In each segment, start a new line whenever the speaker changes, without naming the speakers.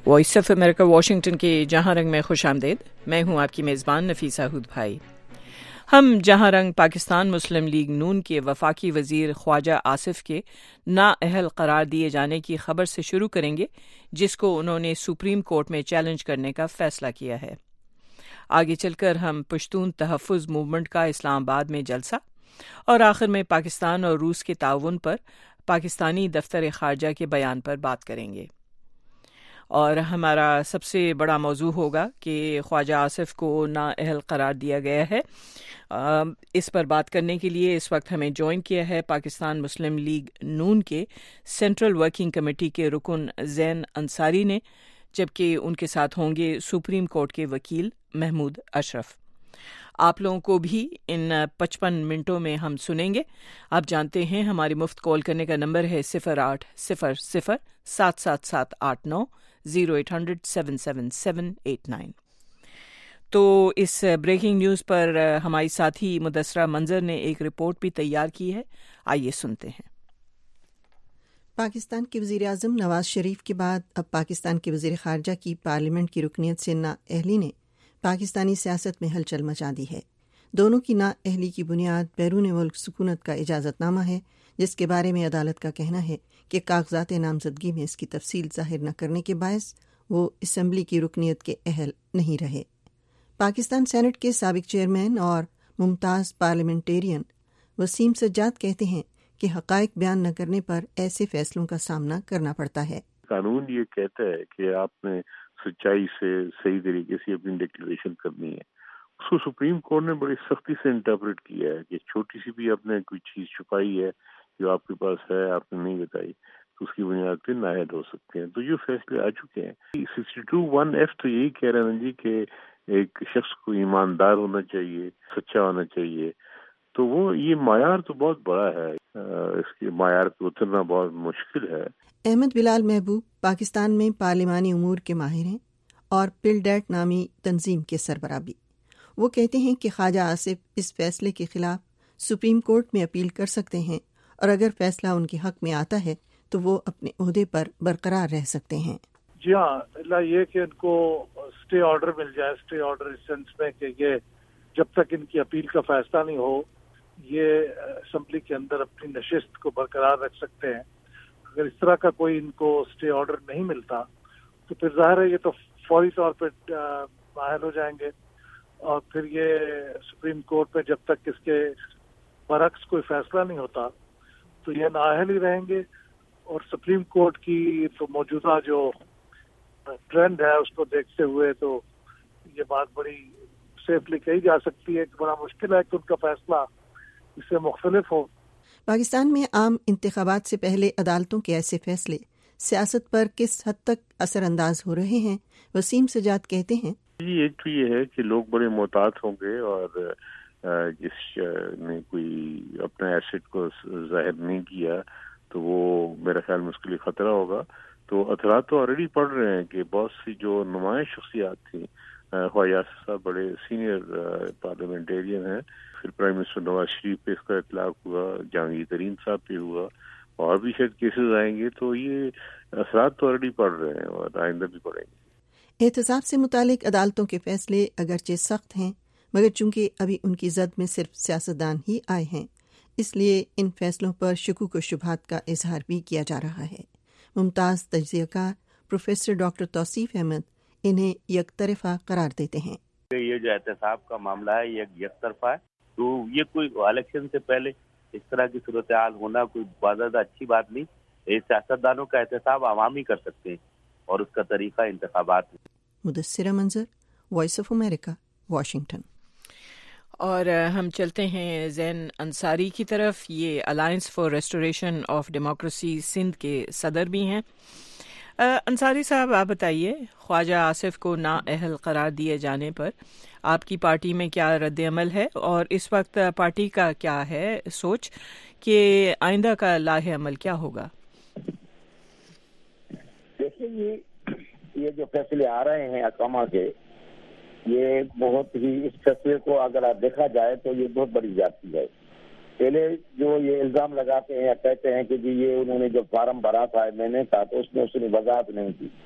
Voice of America Washington کے جہاں رنگ میں خوش آمدید. میں ہوں آپ کی میزبان نفیسہ ہود بھائی. ہم جہاں رنگ پاکستان مسلم لیگ نون کے وفاقی وزیر خواجہ آصف کے نااہل قرار دیے جانے کی خبر سے شروع کریں گے، جس کو انہوں نے سپریم کورٹ میں چیلنج کرنے کا فیصلہ کیا ہے. آگے چل کر ہم پشتون تحفظ موومنٹ کا اسلام آباد میں جلسہ اور آخر میں پاکستان اور روس کے تعاون پر پاکستانی دفتر خارجہ کے بیان پر بات کریں گے. اور ہمارا سب سے بڑا موضوع ہوگا کہ خواجہ آصف کو نااہل قرار دیا گیا ہے. اس پر بات کرنے کے لیے اس وقت ہمیں جوائن کیا ہے پاکستان مسلم لیگ نون کے سینٹرل ورکنگ کمیٹی کے رکن زین انصاری نے، جبکہ ان کے ساتھ ہوں گے سپریم کورٹ کے وکیل محمود اشرف. آپ لوگوں کو بھی ان 55 منٹوں میں ہم سنیں گے. آپ جانتے ہیں ہماری مفت کال کرنے کا نمبر ہے 0800-777-89 0800-777-89. تو اس بریکنگ نیوز پر ہماری ساتھی مدثرہ منظر نے ایک رپورٹ بھی تیار کی ہے، آئیے سنتے ہیں.
پاکستان کے وزیر اعظم نواز شریف کے بعد اب پاکستان کے وزیر خارجہ کی پارلیمنٹ کی رکنیت سے نااہلی نے پاکستانی سیاست میں ہلچل مچا دی ہے. دونوں کی نااہلی کی بنیاد بیرون ملک سکونت کا اجازت نامہ ہے، جس کے بارے میں عدالت کا کہنا ہے کہ کاغذات نامزدگی میں اس کی تفصیل ظاہر نہ کرنے کے باعث وہ اسمبلی کی رکنیت کے اہل نہیں رہے. پاکستان سینٹ کے سابق چیئرمین اور ممتاز پارلیمنٹیرین وسیم سجاد کہتے ہیں کہ حقائق بیان نہ کرنے پر ایسے فیصلوں کا سامنا کرنا پڑتا ہے.
قانون یہ کہتا ہے کہ آپ نے سچائی سے صحیح طریقے سے اپنی ڈکلیریشن کرنی ہے. اس کو سپریم کورٹ نے بڑی سختی سے انٹرپریٹ کیا ہے کہ چھوٹی سی بھی آپ نے کوئی چیز چھپائی ہے جو آپ کے پاس ہے، آپ نے نہیں بتائی، تو اس کی بنیاد پہ نااہل ہو سکتے ہیں. تو یہ فیصلے آ چکے ہیں. 62(1)(f) تو یہی کہہ رہے ہیں جی کہ ایک شخص کو ایماندار ہونا چاہیے، سچا ہونا چاہیے. تو وہ یہ معیار تو بہت بڑا ہے، اس کے معیار پہ اترنا بہت مشکل ہے.
احمد بلال محبوب پاکستان میں پارلیمانی امور کے ماہر ہیں اور پل ڈیٹ نامی تنظیم کے سربراہ بھی. وہ کہتے ہیں کہ خواجہ آصف اس فیصلے کے خلاف سپریم کورٹ میں اپیل کر سکتے ہیں، اور اگر فیصلہ ان کے حق میں آتا ہے تو وہ اپنے عہدے پر برقرار رہ سکتے ہیں.
جی ہاں، اللہ یہ کہ ان کو اسٹے آرڈر مل جائے. اسٹے آرڈر اس سینس میں کہ یہ جب تک ان کی اپیل کا فیصلہ نہیں ہو یہ اسمبلی کے اندر اپنی نشست کو برقرار رکھ سکتے ہیں. اگر اس طرح کا کوئی ان کو اسٹے آرڈر نہیں ملتا تو پھر ظاہر ہے یہ تو فوری طور پہ نااہل ہو جائیں گے، اور پھر یہ سپریم کورٹ میں جب تک اس کے برعکس کوئی فیصلہ نہیں ہوتا تو یہ نااہل ہی رہیں گے. اور سپریم کورٹ کی تو موجودہ جو ٹرینڈ ہے اس کو دیکھتے ہوئے تو یہ بات بڑی سیفلی کہی جا سکتی ہے کہ بڑا مشکل ہے کہ ان کا فیصلہ اس سے مختلف ہو.
پاکستان میں عام انتخابات سے پہلے عدالتوں کے ایسے فیصلے سیاست پر کس حد تک اثر انداز ہو رہے ہیں؟ وسیم سجاد کہتے ہیں
ایک تو یہ ہے کہ لوگ بڑے محتاط ہوں گے، اور جس نے کوئی اپنا ایسٹ کو ظاہر نہیں کیا تو وہ میرا خیال میں اس کے لیے خطرہ ہوگا. تو اثرات تو آلریڈی پڑ رہے ہیں کہ بہت سی جو نمایاں شخصیات تھیں، خواجہ آصف صاحب بڑے سینئر پارلیمنٹیرین ہیں، پھر پرائم منسٹر نواز شریف پہ اس کا اطلاق ہوا، جہانگیر ترین صاحب پہ ہوا، اور بھی شاید کیسز آئیں گے. تو یہ اثرات تو آلریڈی پڑ رہے ہیں اور آئندہ بھی پڑیں گے.
احتساب سے متعلق عدالتوں کے فیصلے اگرچہ سخت ہیں، مگر چونکہ ابھی ان کی زد میں صرف سیاستدان ہی آئے ہیں، اس لیے ان فیصلوں پر شکوک و شبہات کا اظہار بھی کیا جا رہا ہے. ممتاز تجزیہ کار پروفیسر ڈاکٹر توصیف احمد انہیں یک طرفہ قرار دیتے ہیں.
یہ جو احتساب کا معاملہ ہے یہ یک طرفہ ہے، تو یہ کوئی الیکشن سے پہلے اس طرح کی صورتحال ہونا کوئی بازدہ اچھی بات نہیں. سیاستدانوں کا احتساب عوام ہی کر سکتے ہیں اور اس کا طریقہ انتخابات ہے.
مدثرہ منظر، وائس آف امریکہ، واشنگٹن.
اور ہم چلتے ہیں زین انصاری کی طرف. یہ alliance for restoration of democracy Sindh کے صدر بھی ہیں. انصاری صاحب، آپ بتائیے، خواجہ آصف کو نااہل قرار دیے جانے پر آپ کی پارٹی میں کیا رد عمل ہے، اور اس وقت پارٹی کا کیا ہے سوچ کہ آئندہ کا لاہ عمل کیا ہوگا؟
دیکھیے، یہ جو فیصلے آ رہے ہیں حکامہ کے، یہ بہت ہی، اس فیصلے کو اگر آپ دیکھا جائے تو یہ بہت بڑی زیادتی ہے. پہلے جو یہ الزام لگاتے ہیں یا کہتے ہیں کہ جی یہ انہوں نے جو فارم بھرا تھا میں نے کہا تو اس میں اس نے وضاحت نہیں کی،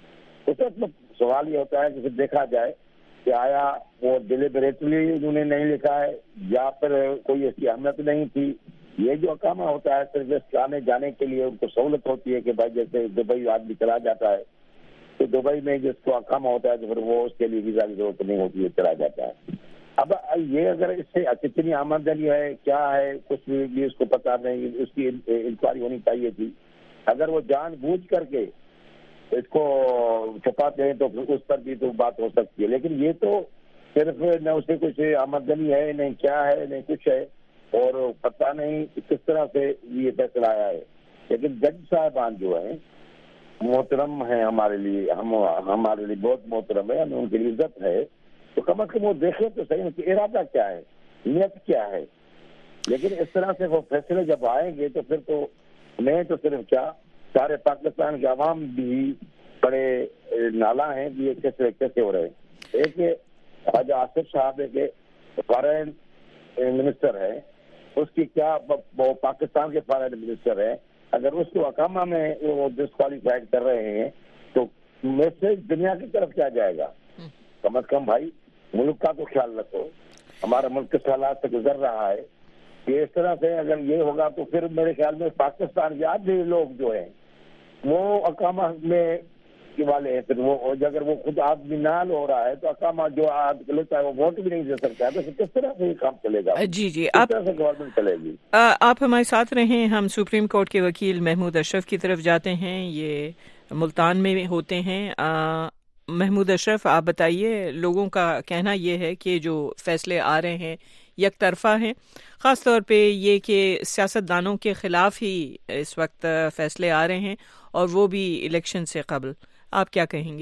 اس وقت سوال یہ ہوتا ہے کہ پھر دیکھا جائے کہ آیا وہ ڈیلیبریٹلی انہوں نے نہیں لکھا ہے یا پھر کوئی اس کی اہمیت نہیں تھی. یہ جو اقامہ ہوتا ہے صرف اس آنے جانے کے لیے ان کو سہولت ہوتی ہے کہ بھائی جیسے دبئی آدمی چلا جاتا ہے تو دبئی میں جس کو اقامہ ہوتا ہے تو پھر وہ اس کے لیے ویزا کی ضرورت نہیں ہوتی ہے, چلا جاتا ہے. اب یہ اگر اس سے کتنی آمدنی ہے کیا ہے کچھ بھی اس کو پتہ نہیں, اس کی انکوائری ہونی چاہیے تھی. اگر وہ جان بوجھ کر کے اس کو چھپاتے ہیں تو پھر اس پر بھی تو بات ہو سکتی ہے, لیکن یہ تو صرف نہ اسے کچھ آمدنی ہے نہیں کیا ہے نہیں کچھ ہے اور پتہ نہیں کس طرح سے یہ فیصلہ آیا ہے. لیکن جج صاحبان جو ہیں محترم ہیں ہمارے لیے, ہمارے لیے بہت محترم ہے, ہمیں ان کے لیے عزت ہے, تو کم از کم وہ دیکھیں تو صحیح کہ ارادہ کیا ہے, نیت کیا ہے. لیکن اس طرح سے وہ فیصلے جب آئیں گے تو پھر تو میں تو صرف کیا سارے پاکستان کے عوام بھی بڑے نالا ہیں کہ یہ کیسے ہو رہے ہیں. ایک خواجہ آصف صاحب کے فارن منسٹر ہے, اس کی کیا وہ پاکستان کے فارن منسٹر ہے, اگر اس کو اقامہ میں وہ ڈسکوالیفائڈ کر رہے ہیں تو میسج دنیا کی طرف کیا جائے گا. کم از کم بھائی ملک کا تو خیال رکھو, ہمارا ملک کس حالات سے گزر رہا ہے کہ اس طرح سے اگر یہ ہوگا تو پھر میرے خیال میں پاکستان کے آدھے لوگ جو ہیں وہ اقامہ میں والے ہیں, پھر وہ اگر وہ خود آدمی نال ہو رہا ہے تو اقامہ جو لیتا ہے وہ ووٹ بھی نہیں دے سکتا ہے, تو کس طرح سے یہ کام چلے گا.
جی
کس طرح سے گورنمنٹ چلے گی.
آپ ہمارے ساتھ رہیں. ہم سپریم کورٹ کے وکیل محمود اشرف کی طرف جاتے ہیں, یہ ملتان میں ہوتے ہیں. محمود اشرف, آپ بتائیے, لوگوں کا کہنا یہ ہے کہ جو فیصلے آ رہے ہیں یک طرفہ ہیں, خاص طور پہ یہ کہ سیاستدانوں کے خلاف ہی اس وقت فیصلے آ رہے ہیں اور وہ بھی الیکشن سے قبل. آپ کیا کہیں گے؟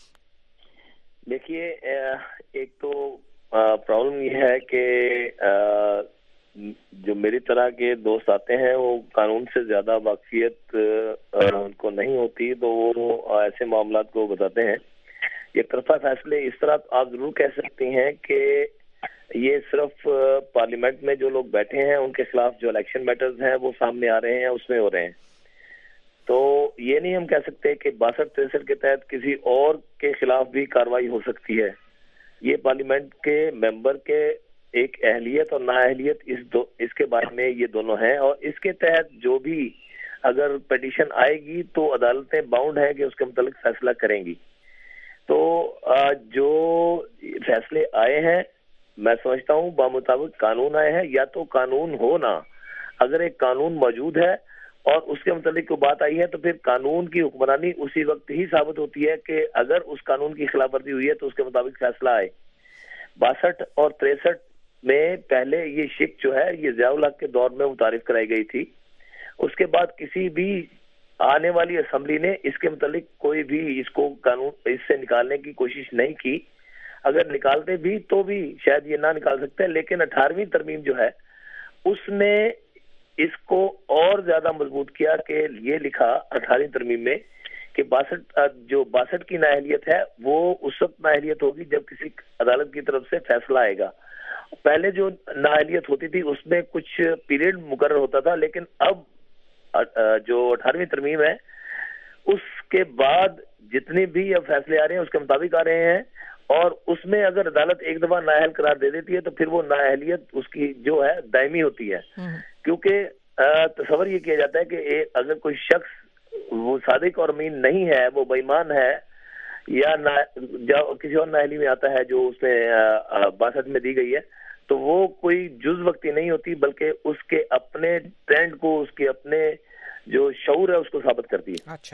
دیکھیے, ایک تو پرابلم یہ ہے کہ جو میری طرح کے دوست آتے ہیں وہ قانون سے زیادہ واقفیت ان کو نہیں ہوتی, تو وہ ایسے معاملات کو بتاتے ہیں. ایک طرفہ فیصلے اس طرح آپ ضرور کہہ سکتے ہیں کہ یہ صرف پارلیمنٹ میں جو لوگ بیٹھے ہیں ان کے خلاف جو الیکشن میٹرز ہیں وہ سامنے آ رہے ہیں, اس میں ہو رہے ہیں. تو یہ نہیں ہم کہہ سکتے کہ 62-63 کے تحت کسی اور کے خلاف بھی کارروائی ہو سکتی ہے. یہ پارلیمنٹ کے ممبر کے ایک اہلیت اور نااہلیت اس کے بارے میں یہ دونوں ہیں, اور اس کے تحت جو بھی اگر پٹیشن آئے گی تو عدالتیں باؤنڈ ہیں کہ اس کے متعلق فیصلہ کریں گی. تو جو فیصلے آئے ہیں میں سمجھتا ہوں بامطابق قانون آئے ہیں, یا تو قانون ہو نا, اگر ایک قانون موجود ہے اور اس کے متعلق کوئی بات آئی ہے تو پھر قانون کی حکمرانی اسی وقت ہی ثابت ہوتی ہے کہ اگر اس قانون کی خلاف ورزی ہوئی ہے تو اس کے مطابق فیصلہ آئے. 62 اور 63 میں پہلے یہ شک جو ہے یہ ضیاء الحق کے دور میں متعارف کرائی گئی تھی. اس کے بعد کسی بھی آنے والی اسمبلی نے اس کے متعلق کوئی بھی اس کو قانون اس سے نکالنے کی کوشش نہیں کی. اگر نکالتے بھی تو بھی شاید یہ نہ نکال سکتے, لیکن 18ویں ترمیم جو ہے اس نے اس کو اور زیادہ مضبوط کیا کہ یہ لکھا 18ویں ترمیم میں کہ 62 کی نااہلیت ہے وہ اس وقت نااہلیت ہوگی جب کسی عدالت کی طرف سے فیصلہ آئے گا. پہلے جو نااہلیت ہوتی تھی اس میں کچھ پیریڈ مقرر ہوتا تھا, لیکن اب جو 18ویں ترمیم ہے اس کے بعد جتنے بھی اب فیصلے آ رہے ہیں اس کے مطابق آ رہے ہیں, اور اس میں اگر عدالت ایک دفعہ نااہل قرار دے دیتی ہے تو پھر وہ نااہلیت اس کی جو ہے دائمی ہوتی ہے. کیونکہ تصور یہ کیا جاتا ہے کہ اگر کوئی شخص وہ صادق اور امین نہیں ہے, وہ بے ایمان ہے, یا کسی اور نااہلی میں آتا ہے جو اس میں 62 میں دی گئی ہے, تو وہ کوئی جز وقتی نہیں ہوتی بلکہ اس کے اپنے ٹرینڈ کو, اس کے اپنے جو شعور ہے اس کو ثابت کرتی ہے.
اچھا,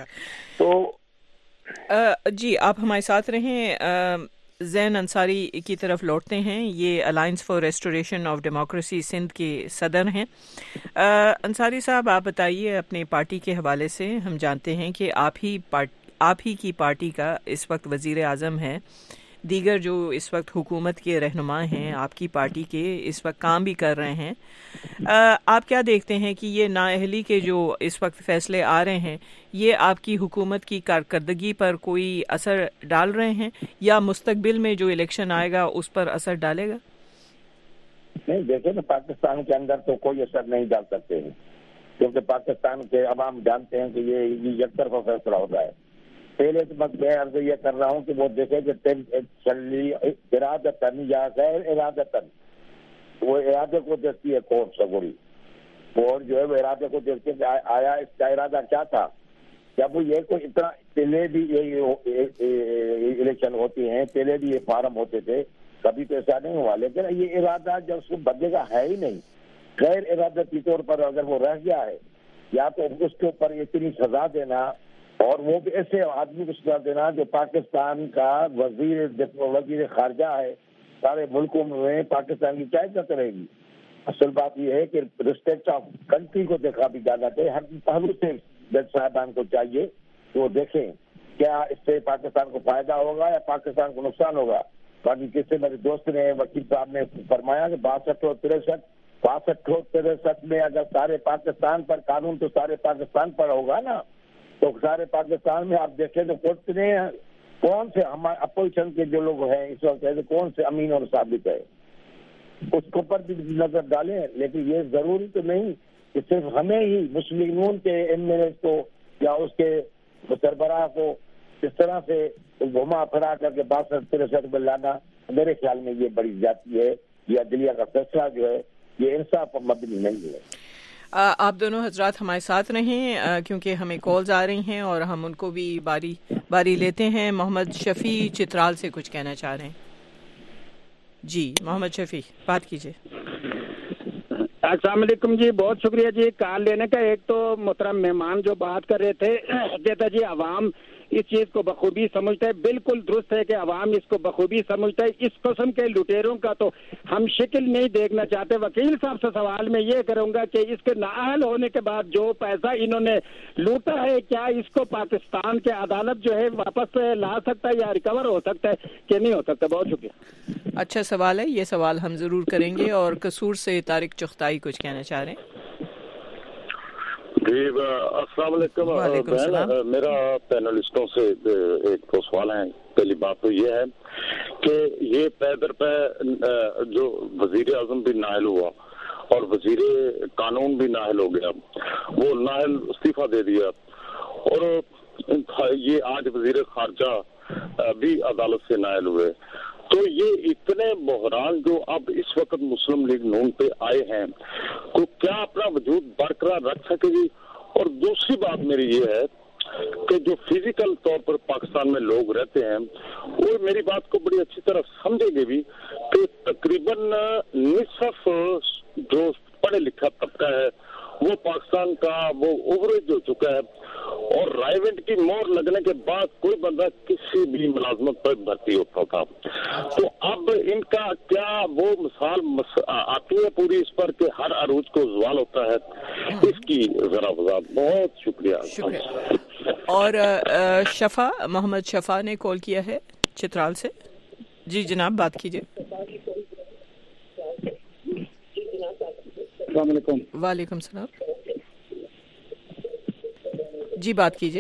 تو
جی آپ ہمارے ساتھ رہیں. زین انصاری کی طرف لوٹتے ہیں, یہ alliance for restoration of democracy Sindh کے صدر ہیں. انصاری صاحب, آپ بتائیے اپنے پارٹی کے حوالے سے. ہم جانتے ہیں کہ آپ ہی کی پارٹی کا اس وقت وزیر اعظم ہے, دیگر جو اس وقت حکومت کے رہنما ہیں آپ کی پارٹی کے اس وقت کام بھی کر رہے ہیں. آپ کیا دیکھتے ہیں کہ یہ نااہلی کے جو اس وقت فیصلے آ رہے ہیں یہ آپ کی حکومت کی کارکردگی پر کوئی اثر ڈال رہے ہیں, یا مستقبل میں جو الیکشن آئے گا اس پر اثر ڈالے گا؟
نہیں, دیکھیں نا, پاکستان کے اندر تو کوئی اثر نہیں ڈال سکتے ہیں, کیونکہ پاکستان کے عوام جانتے ہیں کہ یہ یک طرفہ فیصلہ ہوتا ہے. پہلے تو میں عرض یہ کر رہا ہوں کہ وہ دیکھیں کہ ارادتاً یا غیر ارادتاً، وہ ارادے کو دیکھتی ہے کورٹ سگوڑی، کورٹ جو ہے وہ ارادے کو دیکھتے ہیں کہ آیا اس کا ارادہ کیا تھا. جب یہ کوئی اتنا پہلے بھی یہ الیکشن ہوتی ہیں، پہلے بھی یہ فارم ہوتے تھے، کبھی تو ایسا نہیں ہوا. لیکن یہ ارادہ جب اس کو بندے کا ہے ہی نہیں، غیر ارادتی طور پر اگر وہ رہ گیا ہے، یا تو اس کے اوپر اتنی سزا دینا، اور وہ بھی ایسے آدمی کو سزا دینا جو پاکستان کا وزیر خارجہ ہے. سارے ملکوں میں پاکستان کی کیا عزت رہے گی؟ اصل بات یہ ہے کہ ریسپیکٹ آف کنٹری کو دیکھا بھی جانا چاہیے. ہر پہلو سے جج صاحبان کو چاہیے کہ وہ دیکھیں کیا اس سے پاکستان کو فائدہ ہوگا یا پاکستان کو نقصان ہوگا. باقی کس سے میرے دوست نے، وکیل صاحب نے فرمایا کہ 62 میں اگر سارے پاکستان پر قانون تو سارے پاکستان پر ہوگا نا، تو سارے پاکستان میں آپ دیکھیں تو کون سے ہمارے اپوزیشن کے جو لوگ ہیں اس وقت کون سے امین اور ثابت ہے، اس کے اوپر بھی نظر ڈالیں. لیکن یہ ضروری تو نہیں کہ صرف ہمیں ہی مسلم نون کے ایم ایل اے کو یا اس کے سربراہ کو اس طرح سے گھما پھرا کر کے 62 میں لانا، میرے خیال میں یہ بڑی زیادتی ہے. یہ عدلیہ کا فیصلہ جو ہے یہ انصاف پر مبنی نہیں ہے.
آپ دونوں حضرات ہمارے ساتھ رہیں کیونکہ ہمیں کالز آ رہی ہیں اور ہم ان کو بھی باری باری لیتے ہیں. محمد شفیع چترال سے کچھ کہنا چاہ رہے ہیں. جی محمد شفیع بات کیجیے.
السلام علیکم جی، بہت شکریہ جی کال لینے کا. ایک تو محترم مہمان جو بات کر رہے تھے کہتا جی عوام اس چیز کو بخوبی سمجھتا ہے. بالکل درست ہے کہ عوام اس کو بخوبی سمجھتا ہے. اس قسم کے لٹیروں کا تو ہم شکل نہیں دیکھنا چاہتے. وکیل صاحب سے سوال میں یہ کروں گا کہ اس کے نااہل ہونے کے بعد جو پیسہ انہوں نے لوٹا ہے، کیا اس کو پاکستان کے عدالت جو ہے واپس لا سکتا ہے یا ریکور ہو سکتا ہے کہ نہیں ہو سکتا؟ بہت شکریہ.
اچھا سوال ہے، یہ سوال ہم ضرور کریں گے. اور قصور سے طارق چغتائی کچھ کہنا چاہ رہے ہیں.
جی السلام علیکم. میرا پینلسٹوں سے ایک دو سوال ہیں. پہلی بات تو یہ ہے کہ یہ پے در پے جو وزیر اعظم بھی نااہل ہوا اور وزیر قانون بھی نااہل ہو گیا، وہ نااہل استعفیٰ دے دیا، اور یہ آج وزیر خارجہ بھی عدالت سے نااہل ہوئے. تو یہ اتنے بحران جو اب اس وقت مسلم لیگ نون پہ آئے ہیں، تو کیا اپنا وجود برقرار رکھ سکے گی؟ اور دوسری بات میری یہ ہے کہ جو فزیکل طور پر پاکستان میں لوگ رہتے ہیں وہ میری بات کو بڑی اچھی طرح سمجھیں گے بھی کہ تقریباً نصف جو پڑھے لکھا طبقہ ہے وہ پاکستان کا وہ اووریج ہو چکا ہے، اور رائیونٹ کی مہر لگنے کے بعد کوئی بندہ کسی بھی ملازمت پر بھرتی ہوتا تھا. تو اب ان کا کیا وہ مثال آتی ہے پوری اس پر کہ ہر عروج کو زوال ہوتا ہے؟ اس کی ذرا وضاحت. بہت شکریہ.
اور شفا، محمد شفا نے کال کیا ہے چترال سے. جی جناب بات کیجیے.
السلام علیکم.
وعلیکم السلام. جی بات کیجیے.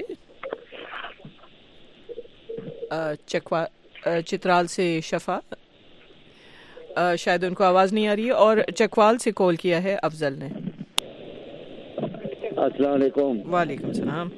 چترال سے شفا، شاید ان کو آواز نہیں آ رہی ہے. اور چکوال سے کال کیا ہے افضل نے.
السلام علیکم.
وعلیکم السلام.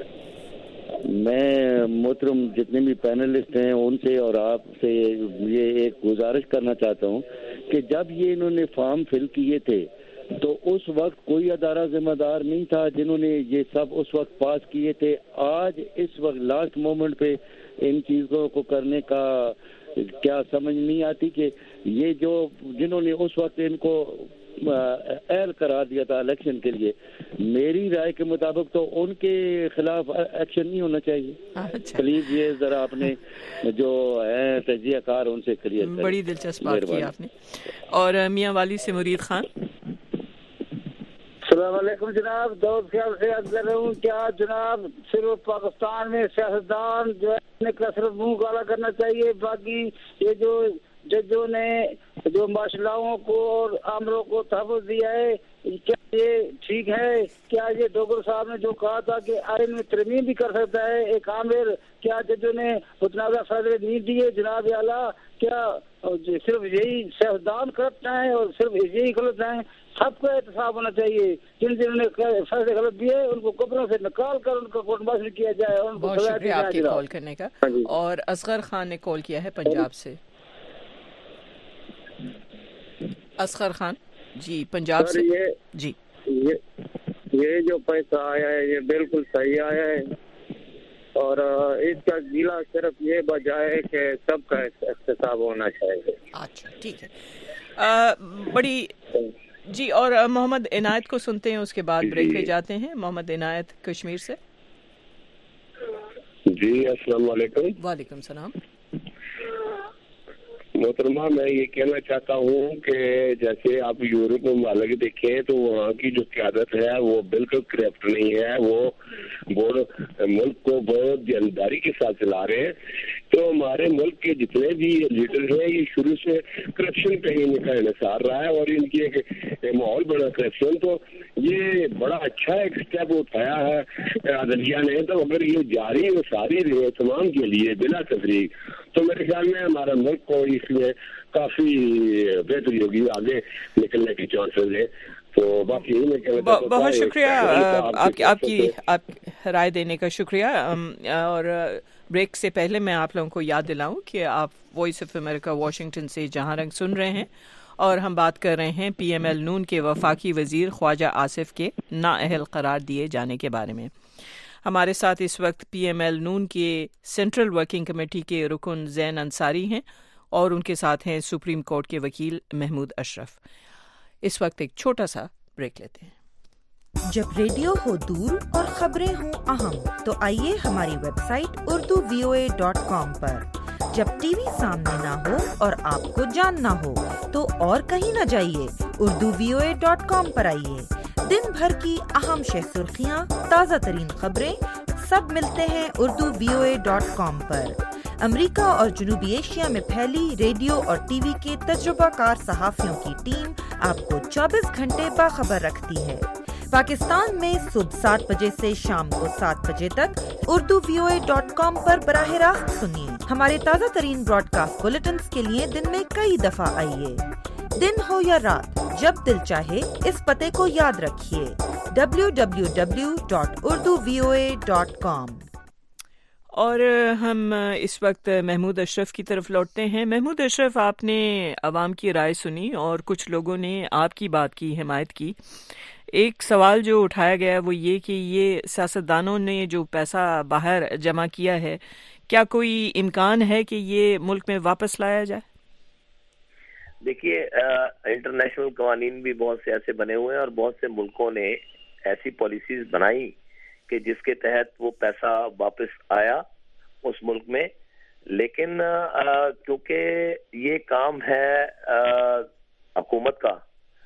میں محترم جتنے بھی پینلسٹ ہیں ان سے اور آپ سے یہ ایک گزارش کرنا چاہتا ہوں کہ جب یہ انہوں نے فارم فل کیے تھے تو اس وقت کوئی ادارہ ذمہ دار نہیں تھا جنہوں نے یہ سب اس وقت پاس کیے تھے. آج اس وقت لاسٹ مومنٹ پہ ان چیزوں کو کرنے کا کیا سمجھ نہیں آتی کہ یہ جو جنہوں نے اس وقت ان کو اہل قرار دیا تھا الیکشن کے لیے، میری رائے کے مطابق تو ان کے خلاف ایکشن نہیں ہونا چاہیے. پلیز یہ ذرا آپ نے جو ہے تجزیہ کار ان سے کلیئر کریں.
بڑی دلچسپ بات کی آپ نے. اور میاں والی سے مرید خان.
السلام علیکم جناب. دور خیال سے عرض کر رہا ہوں، کیا جناب صرف پاکستان میں سیاستدان جو ہے صرف منہ کالا کرنا چاہیے، باقی یہ جو ججوں نے جو معاشلاؤں کو اور عاملوں کو تحفظ دیا ہے، کیا یہ ٹھیک ہے؟ کیا یہ ڈوگر صاحب نے جو کہا تھا کہ آئین میں ترمیم بھی کر سکتا ہے ایک عامل، کیا ججوں نے متنازع فیصلے نہیں دیے؟ جناب اعلیٰ، کیا صرف یہی سیاستدان غلط ہیں اور صرف یہی غلط ہیں سب کا احتساب ہونا چاہیے. جنہوں نے فیصلے غلط دیے ان کو قبروں سے نکال کر ان کا کورٹ مارشل کیا جائے.
بہت شکریہ آپ کی کال کرنے کا. اور اصغر خان نے کال کیا ہے پنجاب سے. اصغر خان جی پنجاب سے. جی
یہ جو پیسہ آیا ہے یہ بالکل صحیح آیا ہے اور اس کا ضلع صرف یہ وجہ ہے کہ سب کا احتساب ہونا چاہیے.
اچھا ٹھیک ہے بڑی جی. اور محمد عنایت کو سنتے ہیں, اس کے بعد بریک پہ جاتے ہیں. محمد عنایت کشمیر سے.
جی السلام علیکم.
وعلیکم السلام.
محترمہ میں یہ کہنا چاہتا ہوں کہ جیسے آپ یورپ ممالک دیکھیں تو وہاں کی جو قیادت ہے وہ بالکل کرپٹ نہیں ہے, وہ ملک کو بہت جانداری کے ساتھ چلا رہے ہیں. تو ہمارے ملک کے جتنے بھی لیڈر ہیں یہ شروع سے کرپشن کا ہی انحصار رہا ہے اور ان کی ایک ماحول بڑا کرپشن. تو یہ بڑا اچھا ایک اسٹیپ اٹھایا ہے عدلیہ نے. تو اگر یہ جاری و ساری رہے تمام کے لیے بلا تفریق تو میرے خیال میں ہمارا ملک کو اس میں کافی بہتری ہوگی, آگے نکلنے کی چانسز ہے. تو باقی
بہت شکریہ آپ کی رائے دینے کا شکریہ. اور بریک سے پہلے میں آپ لوگوں کو یاد دلاؤں کہ آپ وائس آف امریکہ واشنگٹن سے جہاں رنگ سن رہے ہیں اور ہم بات کر رہے ہیں پی ایم ایل نون کے وفاقی وزیر خواجہ آصف کے نااہل قرار دیے جانے کے بارے میں. ہمارے ساتھ اس وقت پی ایم ایل نون کے سینٹرل ورکنگ کمیٹی کے رکن زین انصاری ہیں اور ان کے ساتھ ہیں سپریم کورٹ کے وکیل محمود اشرف. اس وقت ایک چھوٹا سا بریک لیتے ہیں.
جب ریڈیو ہو دور اور خبریں ہوں اہم تو آئیے ہماری ویب سائٹ urduvoa.com پر. جب ٹی وی سامنے نہ ہو اور آپ کو جاننا ہو تو اور کہیں نہ جائیے, urduvoa.com پر آئیے. دن بھر کی اہم شہ سرخیاں, تازہ ترین خبریں سب ملتے ہیں urduvoa.com پر. امریکہ اور جنوبی ایشیا میں پھیلی ریڈیو اور ٹی وی کے تجربہ کار صحافیوں کی ٹیم آپ کو 24 گھنٹے باخبر رکھتی ہے. پاکستان میں صبح 7 بجے سے شام کو 7 بجے تک urduvoa.com پر براہ راست سنیے. ہمارے تازہ ترین براڈ کاسٹ بلیٹنز کے لیے دن میں کئی دفعہ آئیے. دن ہو یا رات, جب دل چاہے اس پتے کو یاد رکھیے, www.urduvoa.com.
اور ہم اس وقت محمود اشرف کی طرف لوٹتے ہیں. محمود اشرف, آپ نے عوام کی رائے سنی اور کچھ لوگوں نے آپ کی بات کی حمایت کی. ایک سوال جو اٹھایا گیا وہ یہ کہ یہ سیاستدانوں نے جو پیسہ باہر جمع کیا ہے, کیا کوئی امکان ہے کہ یہ ملک میں واپس لایا جائے؟
دیکھیے انٹرنیشنل قوانین بھی بہت سے ایسے بنے ہوئے ہیں اور بہت سے ملکوں نے ایسی پالیسیز بنائی کہ جس کے تحت وہ پیسہ واپس آیا اس ملک میں. لیکن کیونکہ یہ کام ہے حکومت کا,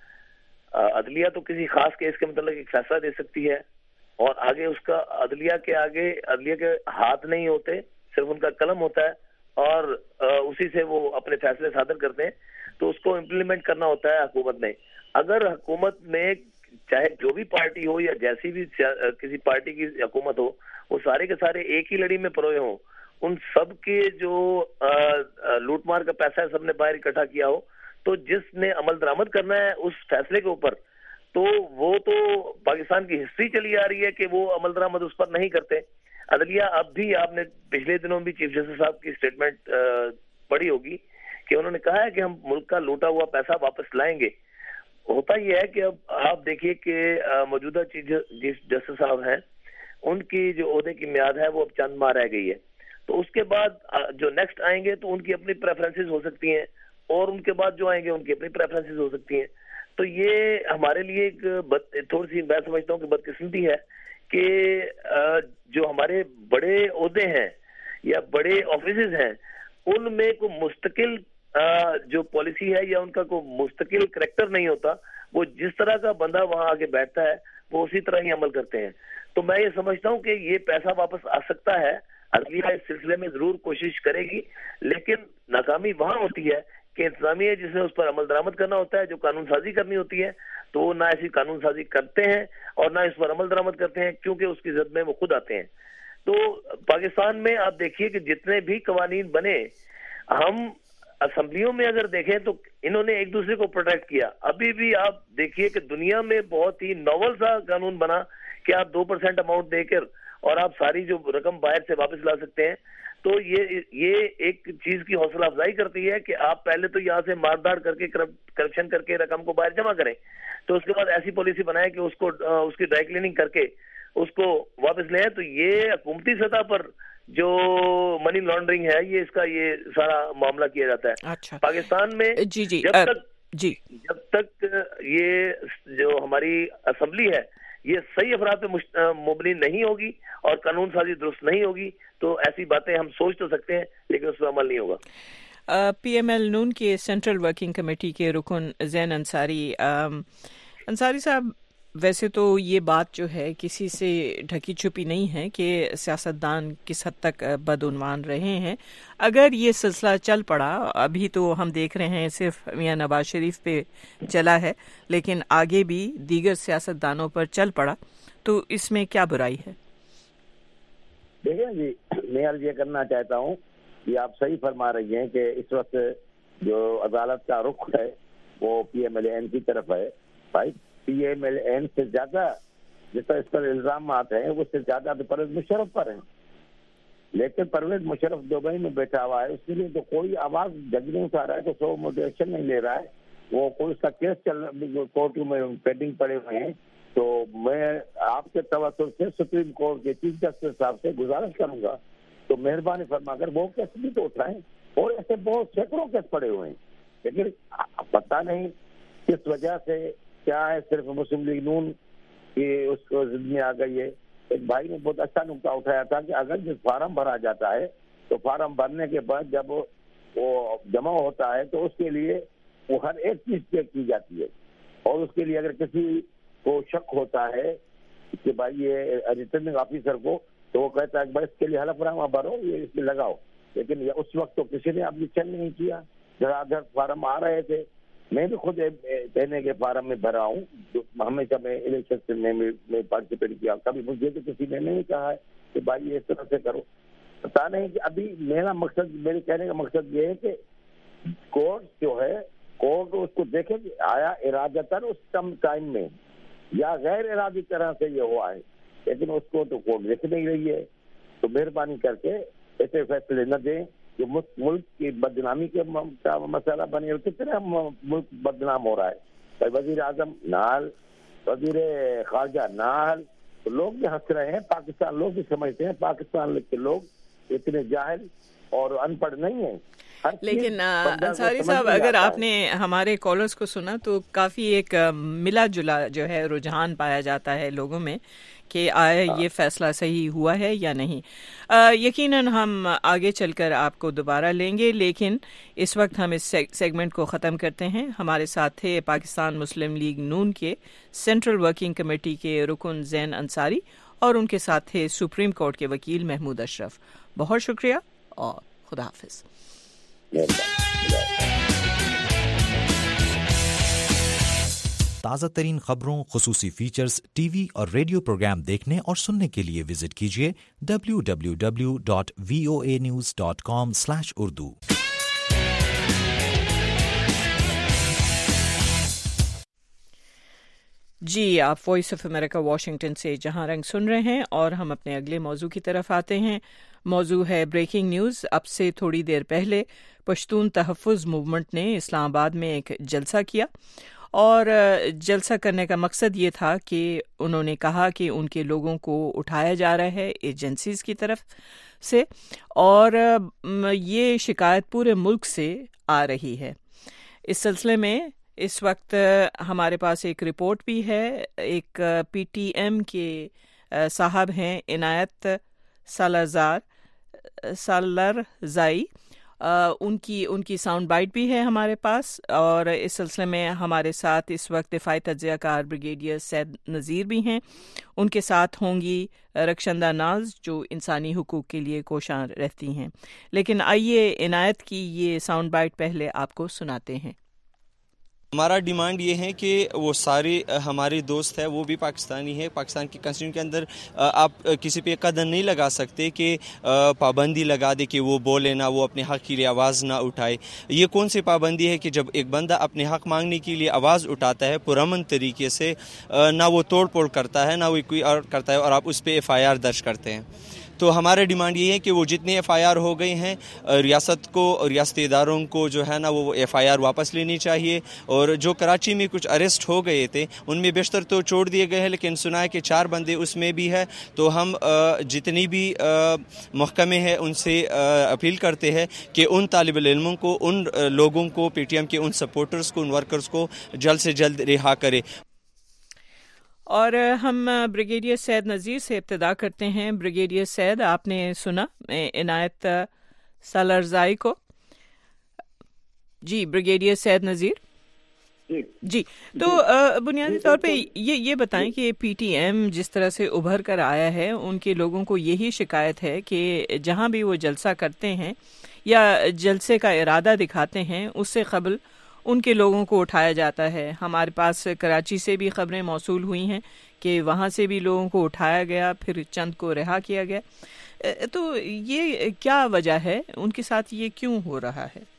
عدلیہ تو کسی خاص کیس کے متعلق ایک فیصلہ دے سکتی ہے اور آگے اس کا عدلیہ کے ہاتھ نہیں ہوتے, صرف ان کا قلم ہوتا ہے اور اسی سے وہ اپنے فیصلے صادر کرتے ہیں. تو اس کو امپلیمنٹ کرنا ہوتا ہے حکومت نے. اگر حکومت میں چاہے جو بھی پارٹی ہو یا جیسی بھی کسی پارٹی کی حکومت ہو, وہ سارے کے سارے ایک ہی لڑی میں پروئے ہوں, ان سب کے جو لوٹ مار کا پیسہ ہے سب نے باہر اکٹھا کیا ہو, تو جس نے عمل درآمد کرنا ہے اس فیصلے کے اوپر, تو وہ تو پاکستان کی ہسٹری چلی آ رہی ہے کہ وہ عمل درآمد اس پر نہیں کرتے. عدلیہ اب بھی, آپ نے پچھلے دنوں بھی چیف جسٹس صاحب کی اسٹیٹمنٹ پڑھی ہوگی کہ انہوں نے کہا ہے کہ ہم ملک کا لوٹا ہوا پیسہ واپس لائیں گے. ہوتا یہ ہے کہ اب آپ دیکھیے کہ موجودہ چیف جسٹس صاحب ہیں, ان کی جو عہدے کی میعاد ہے وہ اب چند ماہ رہ گئی ہے. تو اس کے بعد جو نیکسٹ آئیں گے تو ان کی اپنی پریفرنسز ہو سکتی ہیں اور ان کے بعد جو آئیں گے ان کی اپنی پریفرنسز ہو سکتی ہیں. تو یہ ہمارے لیے ایک تھوڑی سی میں سمجھتا ہوں کہ بدقسمتی ہے کہ جو ہمارے بڑے عہدے ہیں یا بڑے آفیسز ہیں ان میں کوئی مستقل جو پالیسی ہے یا ان کا کوئی مستقل کریکٹر نہیں ہوتا. وہ جس طرح کا بندہ وہاں آگے بیٹھتا ہے وہ اسی طرح ہی عمل کرتے ہیں. تو میں یہ سمجھتا ہوں کہ یہ پیسہ واپس آ سکتا ہے, عدلیہ اس سلسلے میں ضرور کوشش کرے گی, لیکن ناکامی وہاں ہوتی ہے کہ انتظامیہ جس نے اس پر عمل درآمد کرنا ہوتا ہے, جو قانون سازی کرنی ہوتی ہے, تو وہ نہ ایسی قانون سازی کرتے ہیں اور نہ اس پر عمل درآمد کرتے ہیں کیونکہ اس کی زد میں وہ خود آتے ہیں. تو پاکستان میں آپ دیکھیے کہ جتنے بھی قوانین بنے, ہم اسمبلیوں میں اگر دیکھیں تو انہوں نے ایک دوسرے کو پروٹیکٹ کیا. ابھی بھی آپ دیکھیے کہ دنیا میں بہت ہی ناول سا قانون بنا کہ آپ 2% اماؤنٹ دے کر اور آپ ساری جو رقم باہر سے واپس لا سکتے ہیں. تو یہ ایک چیز کی حوصلہ افزائی کرتی ہے کہ آپ پہلے تو یہاں سے مارداڑ کر کے کرپشن کر کے رقم کو باہر جمع کریں, تو اس کے بعد ایسی پالیسی بنائیں کہ اس کی ڈرائی کلیننگ کر کے اس کو واپس لیں. تو یہ حکومتی سطح پر جو منی لانڈرنگ ہے یہ سارا معاملہ کیا جاتا ہے.
اچھا.
پاکستان میں جب تک یہ جو ہماری اسمبلی ہے یہ صحیح افراد پہ مبنی نہیں ہوگی اور قانون سازی درست نہیں ہوگی تو ایسی باتیں ہم سوچ تو سکتے ہیں لیکن اس پر عمل نہیں ہوگا.
پی ایم ایل نون کے سینٹرل ورکنگ کمیٹی کے رکن زین انصاری صاحب, ویسے تو یہ بات جو ہے کسی سے ڈھکی چھپی نہیں ہے کہ سیاستدان کس حد تک بدعنوان رہے ہیں. اگر یہ سلسلہ چل پڑا, ابھی تو ہم دیکھ رہے ہیں صرف میاں نواز شریف پہ چلا ہے, لیکن آگے بھی دیگر سیاستدانوں پر چل پڑا, تو اس میں کیا برائی ہے؟
دیکھیں جی, میں عرض یہ کرنا چاہتا ہوں کہ آپ صحیح فرما رہی ہیں کہ اس وقت جو عدالت کا رخ ہے وہ پی ایم ایل این کی طرف ہے. بھائی پی ایم ایل این سے زیادہ جس طرح اس پر الزامات ہیں وہ سے زیادہ تو پرویز مشرف پر ہیں, لیکن پرویز مشرف دبئی میں بیٹھا ہوا ہے, اس کے لیے تو کوئی آواز جج نہیں اٹھا رہا ہے, تو سو موڈیشن نہیں لے رہا ہے. وہ کوئی اس کا کیس کورٹ میں پینڈنگ پڑے ہوئے ہیں. تو میں آپ کے توسط سے سپریم کورٹ کے چیف جسٹس صاحب سے گزارش کروں گا تو مہربانی فرما کر وہ کیس بھی تو اٹھائیں, اور ایسے بہت سینکڑوں کیس پڑے ہوئے ہیں. لیکن پتہ نہیں کس وجہ سے کیا ہے, صرف مسلم لیگ نون کی اس کو ضد میں آ گئی ہے. ایک بھائی نے بہت اچھا نقطہ اٹھایا تھا کہ اگر جس فارم بھرا جاتا ہے تو فارم بھرنے کے بعد جب وہ جمع ہوتا ہے تو اس کے لیے وہ ہر ایک چیز چیک کی جاتی ہے, اور اس کے لیے اگر کسی کو شک ہوتا ہے کہ بھائی یہ ریٹرننگ آفیسر کو, تو وہ کہتا ہے کہ بھائی اس کے لیے حلف نامہ بھرو, یہ اس میں لگاؤ. لیکن اس وقت تو کسی نے اپنی چیک نہیں کیا, جہاں فارم آ رہے تھے. میں بھی خود پہنے کے فارم میں بھرا ہوں, ہمیشہ میں الیکشن میں پارٹیسپیٹ کیا, کبھی مجھے تو کسی نے نہیں کہا ہے کہ بھائی اس طرح سے کرو. پتا نہیں کہ ابھی میرے کہنے کا مقصد یہ ہے کہ کورٹ جو ہے, کورٹ اس کو دیکھے کہ آیا ارادتاً اس کم ٹائم میں یا غیر ارادی طرح سے یہ ہوا ہے, لیکن اس کو تو کورٹ دیکھ نہیں رہی ہے. تو مہربانی کر کے ایسے فیصلے نہ دیں جو ملک کی بدنامی کے مسئلہ بنے. اور کتنا ملک بدنام ہو رہا ہے, وزیر اعظم نال, وزیر خارجہ نال, تو لوگ بھی ہنس رہے ہیں, پاکستان لوگ بھی سمجھتے ہیں پاکستان کے لوگ اتنے جاہل اور ان پڑھ نہیں ہیں.
لیکن انصاری صاحب, اگر آپ نے ہمارے کالرز کو سنا تو کافی ایک ملا جلا جو ہے رجحان پایا جاتا ہے لوگوں میں کہ آیا یہ فیصلہ صحیح ہوا ہے یا نہیں. یقیناً ہم آگے چل کر آپ کو دوبارہ لیں گے, لیکن اس وقت ہم اس سیگمنٹ کو ختم کرتے ہیں. ہمارے ساتھ تھے پاکستان مسلم لیگ نون کے سینٹرل ورکنگ کمیٹی کے رکن زین انصاری, اور ان کے ساتھ تھے سپریم کورٹ کے وکیل محمود اشرف. بہت شکریہ اور خدا حافظ.
تازہ ترین خبروں, خصوصی فیچرز, ٹی وی اور ریڈیو پروگرام دیکھنے اور سننے کے لیے وزٹ کیجیے www.voanews.com/urdu.
جی, آپ وائس آف امریکہ واشنگٹن سے جہاں رنگ سن رہے ہیں, اور ہم اپنے اگلے موضوع کی طرف آتے ہیں. موضوع ہے بریکنگ نیوز. اب سے تھوڑی دیر پہلے پشتون تحفظ موومنٹ نے اسلام آباد میں ایک جلسہ کیا, اور جلسہ کرنے کا مقصد یہ تھا کہ انہوں نے کہا کہ ان کے لوگوں کو اٹھایا جا رہا ہے ایجنسیز کی طرف سے, اور یہ شکایت پورے ملک سے آ رہی ہے. اس سلسلے میں اس وقت ہمارے پاس ایک رپورٹ بھی ہے. ایک پی ٹی ایم کے صاحب ہیں عنایت سالرزائی, ان کی ساؤنڈ بائٹ بھی ہے ہمارے پاس, اور اس سلسلے میں ہمارے ساتھ اس وقت دفاعی تجزیہ کار بریگیڈیئر سید نذیر بھی ہیں. ان کے ساتھ ہوں گی رکشندہ ناز جو انسانی حقوق کے لیے کوشاں رہتی ہیں. لیکن آئیے عنایت کی یہ ساؤنڈ بائٹ پہلے آپ کو سناتے ہیں.
ہمارا ڈیمانڈ یہ ہے کہ وہ سارے ہمارے دوست ہیں وہ بھی پاکستانی ہیں. پاکستان کی کنسٹیٹیوشن کے اندر آپ کسی پہ قدم نہیں لگا سکتے کہ پابندی لگا دے کہ وہ بولے نہ, وہ اپنے حق کے لیے آواز نہ اٹھائے. یہ کون سی پابندی ہے کہ جب ایک بندہ اپنے حق مانگنے کے لیے آواز اٹھاتا ہے پرامن طریقے سے, نہ وہ توڑ پھوڑ کرتا ہے نہ وہ کوئی اور کرتا ہے, اور آپ اس پہ FIR درج کرتے ہیں. تو ہمارا ڈیمانڈ یہ ہے کہ وہ جتنے FIR ہو گئے ہیں ریاست کو, ریاستی اداروں کو جو ہے نا وہ FIR واپس لینی چاہیے. اور جو کراچی میں کچھ اریسٹ ہو گئے تھے ان میں بیشتر تو چھوڑ دیے گئے ہیں, لیکن سنا ہے کہ 4 بندے اس میں بھی ہے. تو ہم جتنی بھی محکمے ہیں ان سے اپیل کرتے ہیں کہ ان طالب علموں کو, ان لوگوں کو, PTM کے ان سپورٹرز کو, ان ورکرز کو جلد سے جلد رہا کرے.
اور ہم بریگیڈیئر سید نذیر سے ابتدا کرتے ہیں. بریگیڈیئر سید, آپ نے سنا عنایت سالارزائی کو. جی بریگیڈیئر سید نذیر. جی تو بنیادی طور پہ یہ بتائیں کہ PTM جس طرح سے ابھر کر آیا ہے, ان کے لوگوں کو یہی شکایت ہے کہ جہاں بھی وہ جلسہ کرتے ہیں یا جلسے کا ارادہ دکھاتے ہیں اس سے قبل ان کے لوگوں کو اٹھایا جاتا ہے. ہمارے پاس کراچی سے بھی خبریں موصول ہوئی ہیں کہ وہاں سے بھی لوگوں کو اٹھایا گیا, پھر چند کو رہا کیا گیا. تو یہ کیا وجہ ہے, ان کے ساتھ یہ کیوں ہو رہا ہے؟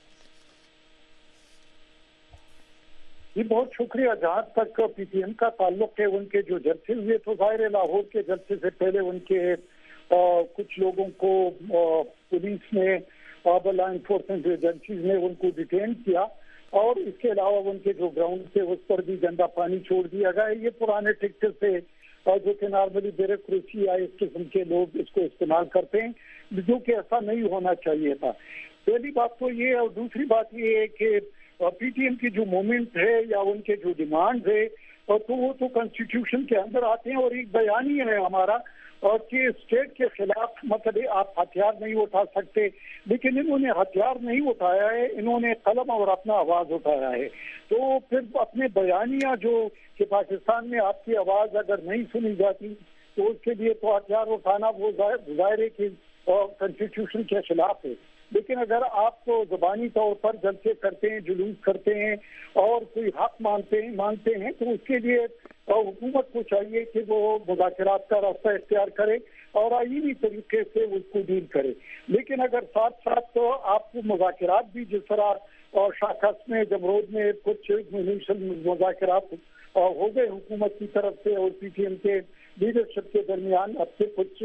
جی بہت شکریہ. جہاں تک PTM کا تعلق ہے, ان کے جو جلسے ہوئے تو ظاہر لاہور کے جلسے سے پہلے ان کے کچھ لوگوں کو پولیس نے, لا انفورسمنٹ ایجنسیز نے ان کو ڈیٹین کیا, اور اس کے علاوہ ان کے جو گراؤنڈ تھے اس پر بھی گندا پانی چھوڑ دیا گیا. یہ پرانے ٹیکٹر سے جو کہ نارملی بیوروکریسی یا اس قسم کے لوگ اس کو استعمال کرتے ہیں, جو کہ ایسا نہیں ہونا چاہیے تھا. پہلی بات تو یہ, اور دوسری بات یہ ہے کہ PTM کی جو موومنٹ ہے یا ان کے جو ڈیمانڈ ہے تو وہ تو کنسٹیٹیوشن کے اندر آتے ہیں, اور ایک بیانیہ ہے ہمارا اور کہ اسٹیٹ کے خلاف مطلب آپ ہتھیار نہیں اٹھا سکتے, لیکن انہوں نے ہتھیار نہیں اٹھایا ہے, انہوں نے قلم اور اپنا آواز اٹھایا ہے. تو پھر اپنے بیانیہ جو کہ پاکستان میں آپ کی آواز اگر نہیں سنی جاتی تو اس کے لیے تو ہتھیار اٹھانا وہ ظاہر ہے کہ کنسٹیٹیوشن کے خلاف ہے. لیکن اگر آپ کو زبانی طور پر جلسے کرتے ہیں, جلوس کرتے ہیں اور کوئی حق مانگتے ہیں تو اس کے لیے حکومت کو چاہیے کہ وہ مذاکرات کا راستہ اختیار کرے اور آئینی طریقے سے اس کو ڈیل کرے. لیکن اگر ساتھ ساتھ تو آپ کو مذاکرات بھی جس طرح اور شاخص میں جمرود میں کچھ مذاکرات ہو گئے حکومت کی طرف سے اور PTM کے لیڈرشپ کے درمیان اب سے کچھ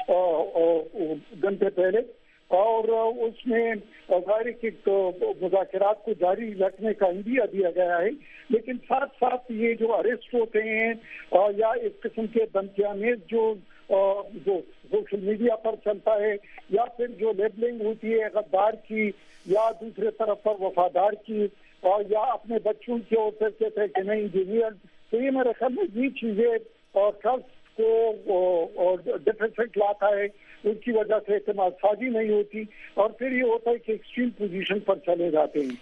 گھنٹے پہلے, اور اس میں ظاہر کی مذاکرات کو جاری رکھنے کا عندیہ دیا گیا ہے. لیکن ساتھ ساتھ یہ جو اریسٹ ہوتے ہیں یا اس قسم کے دھمکیامیز جو سوشل میڈیا پر چلتا ہے یا پھر جو لیبلنگ ہوتی ہے غدار کی یا دوسرے طرف پر وفادار کی, اور یا اپنے بچوں کی اور پھر کہتے ہیں کہ نہیں انجینئر, تو یہ میرے خیال میں یہ چیزیں اور ٹرسٹ کو ڈیفیسٹ لاتا ہے, اس کی وجہ سے اعتماد سازی نہیں ہوتی اور پھر یہ ہوتا ہے کہ ایکسٹریم پوزیشن پر چلے جاتے ہیں.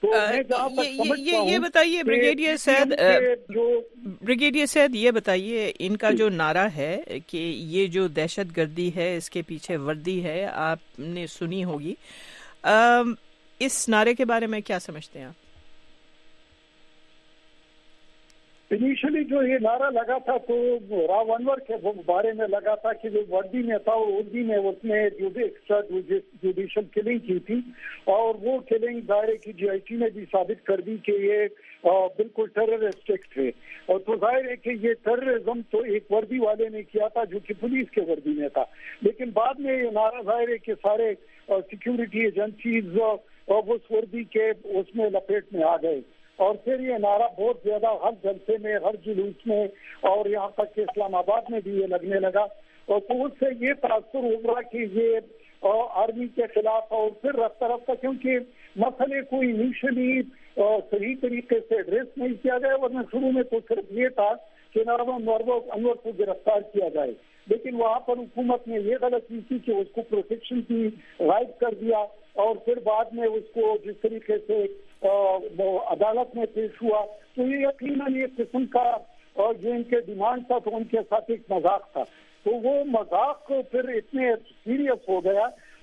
یہ بتائیے بریگیڈیئر سید, یہ بتائیے ان کا جو نعرہ ہے کہ یہ جو دہشت گردی ہے اس کے پیچھے وردی ہے, آپ نے سنی ہوگی, اس نعرے کے بارے میں کیا سمجھتے ہیں آپ؟
انیشلی جو یہ نعرہ لگا تھا تو راو انور کے بارے میں لگا تھا کہ جو وردی میں تھا اردو میں اس نے ایکسٹرا جوڈیشل کلنگ کی تھی, اور وہ کلنگ دائرے کی GIT نے بھی ثابت کر دی کہ یہ بالکل ٹیررسٹ ایکٹ ہے. اور تو ظاہر ہے کہ یہ ٹیررزم تو ایک وردی والے نے کیا تھا جو کہ پولیس کے وردی میں تھا, لیکن بعد میں یہ نعرہ ظاہر ہے کہ سارے سیکیورٹی ایجنسیز اس وردی کے اس میں لپیٹ میں آ گئے, اور پھر یہ نعرہ بہت زیادہ ہر جلسے میں, ہر جلوس میں, اور یہاں تک کہ اسلام آباد میں بھی یہ لگنے لگا. اور تو اس سے یہ تاثر ہوا کہ یہ آرمی کے خلاف, اور پھر رفتہ رفتہ کیونکہ مسئلے کو انیشلی صحیح طریقے سے ایڈریس نہیں کیا گیا, ورنہ شروع میں تو صرف یہ تھا کہ انور کو گرفتار کیا جائے, لیکن وہاں پر حکومت نے یہ غلطی کی کہ اس کو پروٹیکشن کی غائب کر دیا, اور پھر بعد میں اس کو جس طریقے سے عدالت میں پیش ہوا تو یہ یقیناً ایک قسم کا جو ان کے ڈیمانڈ تھا تو ان کے ساتھ ایک مذاق تھا. تو وہ مذاق پھر اتنے سیریس ہو گیا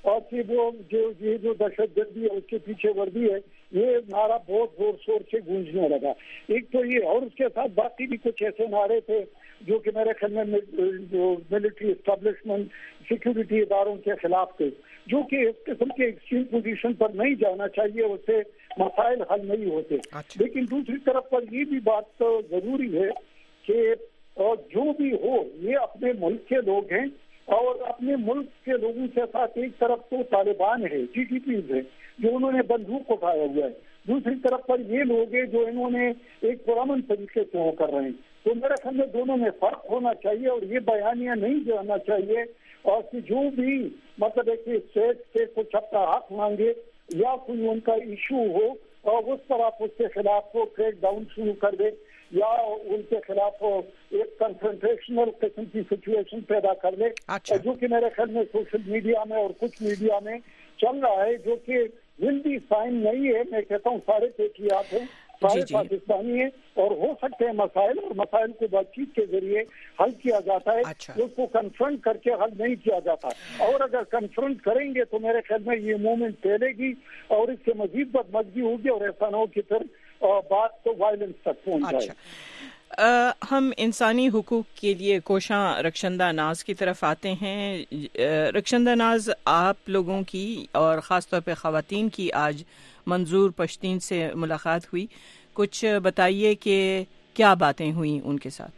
اور کہ وہ جو دہشت گردی ہے اس کے پیچھے وردی ہے، یہ نعرہ بہت زور شور سے گونجنے لگا. ایک تو یہ، اور اس کے ساتھ باقی بھی کچھ ایسے نعرے تھے جو کہ میرے خیال میں جو ملٹری اسٹیبلشمنٹ سیکورٹی اداروں کے خلاف تھے، جو کہ اس قسم کے ایکسٹریم پوزیشن پر نہیں جانا چاہیے، اس سے مسائل حل نہیں ہوتے. لیکن دوسری طرف پر یہ بھی بات تو ضروری ہے کہ جو بھی ہو یہ اپنے ملک کے لوگ ہیں، اور اپنے ملک کے لوگوں کے ساتھ ایک طرف تو طالبان ہے، جی ٹی پیز ہے جو انہوں نے بندوق اٹھایا ہوا ہے، دوسری طرف پر یہ لوگ ہیں جو انہوں نے ایک پرامن طریقے سے وہ کر رہے ہیں. تو میرے خیال میں دونوں میں فرق ہونا چاہیے، اور یہ بیانیہ نہیں جانا چاہیے اور کہ جو بھی مطلب ہے کہ اسٹیٹ سے کچھ اپنا حق مانگے یا کوئی ان کا ایشو ہو اور اس پر آپ اس کے خلاف وہ کریک ڈاؤن شروع کر دے یا ان کے خلاف ایک کنفرنٹیشنل قسم کی سچویشن پیدا کر لے، جو کہ میرے خیال میں سوشل میڈیا میں اور کچھ میڈیا میں چل رہا ہے، جو کہ ہندی سائن نہیں ہے. میں کہتا ہوں سارے پیٹریاٹ ہیں، سارے پاکستانی ہیں، اور ہو سکتے ہیں مسائل اور مسائل کو بات چیت کے ذریعے حل کیا جاتا ہے. اس کو کنفرنٹ کر کے حل نہیں کیا جاتا، اور اگر کنفرنٹ کریں گے تو میرے خیال میں یہ موومنٹ پھیلے گی اور اس سے مزید بدمزگی ہوگی، اور ایسا نہ ہو کہ پھر بات تو وائلنس تک پہنچ جائے.
ہم انسانی حقوق کے لیے کوشاں رخشندہ ناز کی طرف آتے ہیں. رخشندہ ناز، آپ لوگوں کی اور خاص طور پہ خواتین کی آج منظور پشتین سے ملاقات ہوئی، کچھ بتائیے کہ کیا باتیں ہوئیں ان کے ساتھ؟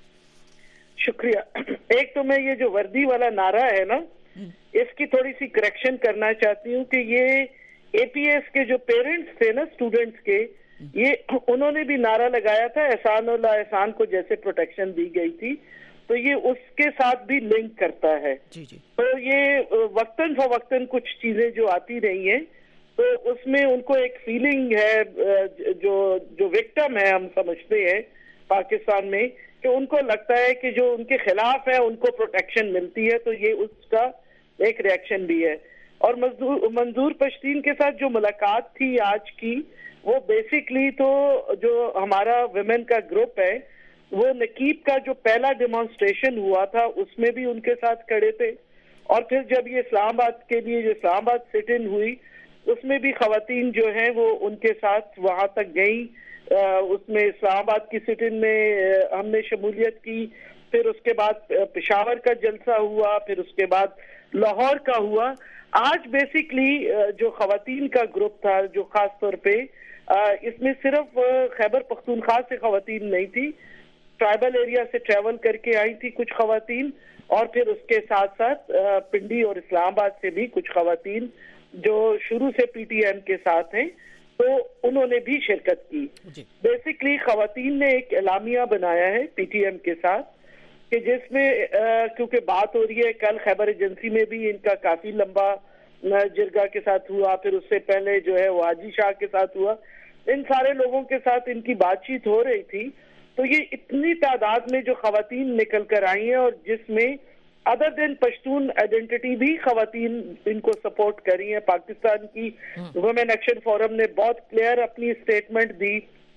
شکریہ. ایک تو میں یہ جو وردی والا نعرہ ہے نا، اس کی تھوڑی سی کریکشن کرنا چاہتی ہوں کہ یہ اے پی ایس کے جو پیرنٹس تھے نا اسٹوڈنٹس کے، یہ انہوں نے بھی نعرہ لگایا تھا احسان اللہ احسان کو جیسے پروٹیکشن دی گئی تھی، تو یہ اس کے ساتھ بھی لنک کرتا ہے. تو یہ وقتاً فوقتاً کچھ چیزیں جو آتی رہی ہیں تو اس میں ان کو ایک فیلنگ ہے، جو وکٹم ہے ہم سمجھتے ہیں پاکستان میں، کہ ان کو لگتا ہے کہ جو ان کے خلاف ہے ان کو پروٹیکشن ملتی ہے، تو یہ اس کا ایک ریئیکشن بھی ہے. اور منظور پشتین کے ساتھ جو ملاقات تھی آج کی، وہ بیسکلی تو جو ہمارا ویمن کا گروپ ہے، وہ نقیب کا جو پہلا ڈیمانسٹریشن ہوا تھا اس میں بھی ان کے ساتھ کھڑے تھے، اور پھر جب یہ اسلام آباد کے لیے جو اسلام آباد سٹ ان ہوئی اس میں بھی خواتین جو ہیں وہ ان کے ساتھ وہاں تک گئیں. اس میں اسلام آباد کی سٹ ان میں ہم نے شمولیت کی، پھر اس کے بعد پشاور کا جلسہ ہوا، پھر اس کے بعد لاہور کا ہوا. آج بیسکلی جو خواتین کا گروپ تھا، جو خاص طور پہ اس میں صرف خیبر پختونخوا سے خواتین نہیں تھی، ٹرائبل ایریا سے ٹریول کر کے آئی تھی کچھ خواتین، اور پھر اس کے ساتھ ساتھ پنڈی اور اسلام آباد سے بھی کچھ خواتین جو شروع سے پی ٹی ایم کے ساتھ ہیں، تو انہوں نے بھی شرکت کی. بیسکلی خواتین نے ایک اعلامیہ بنایا ہے پی ٹی ایم کے ساتھ، کہ جس میں کیونکہ بات ہو رہی ہے، کل خیبر ایجنسی میں بھی ان کا کافی لمبا جرگا کے ساتھ ہوا، پھر اس سے پہلے جو ہے وہ حاجی شاہ کے ساتھ ہوا، ان سارے لوگوں کے ساتھ ان کی بات چیت ہو رہی تھی. تو یہ اتنی تعداد میں جو خواتین نکل کر آئی ہیں، اور جس میں ادر دین پشتون آئیڈینٹی بھی خواتین ان کو سپورٹ کری ہیں. پاکستان کی ویمن ایکشن فورم نے بہت کلیئر اپنی اسٹیٹمنٹ دی،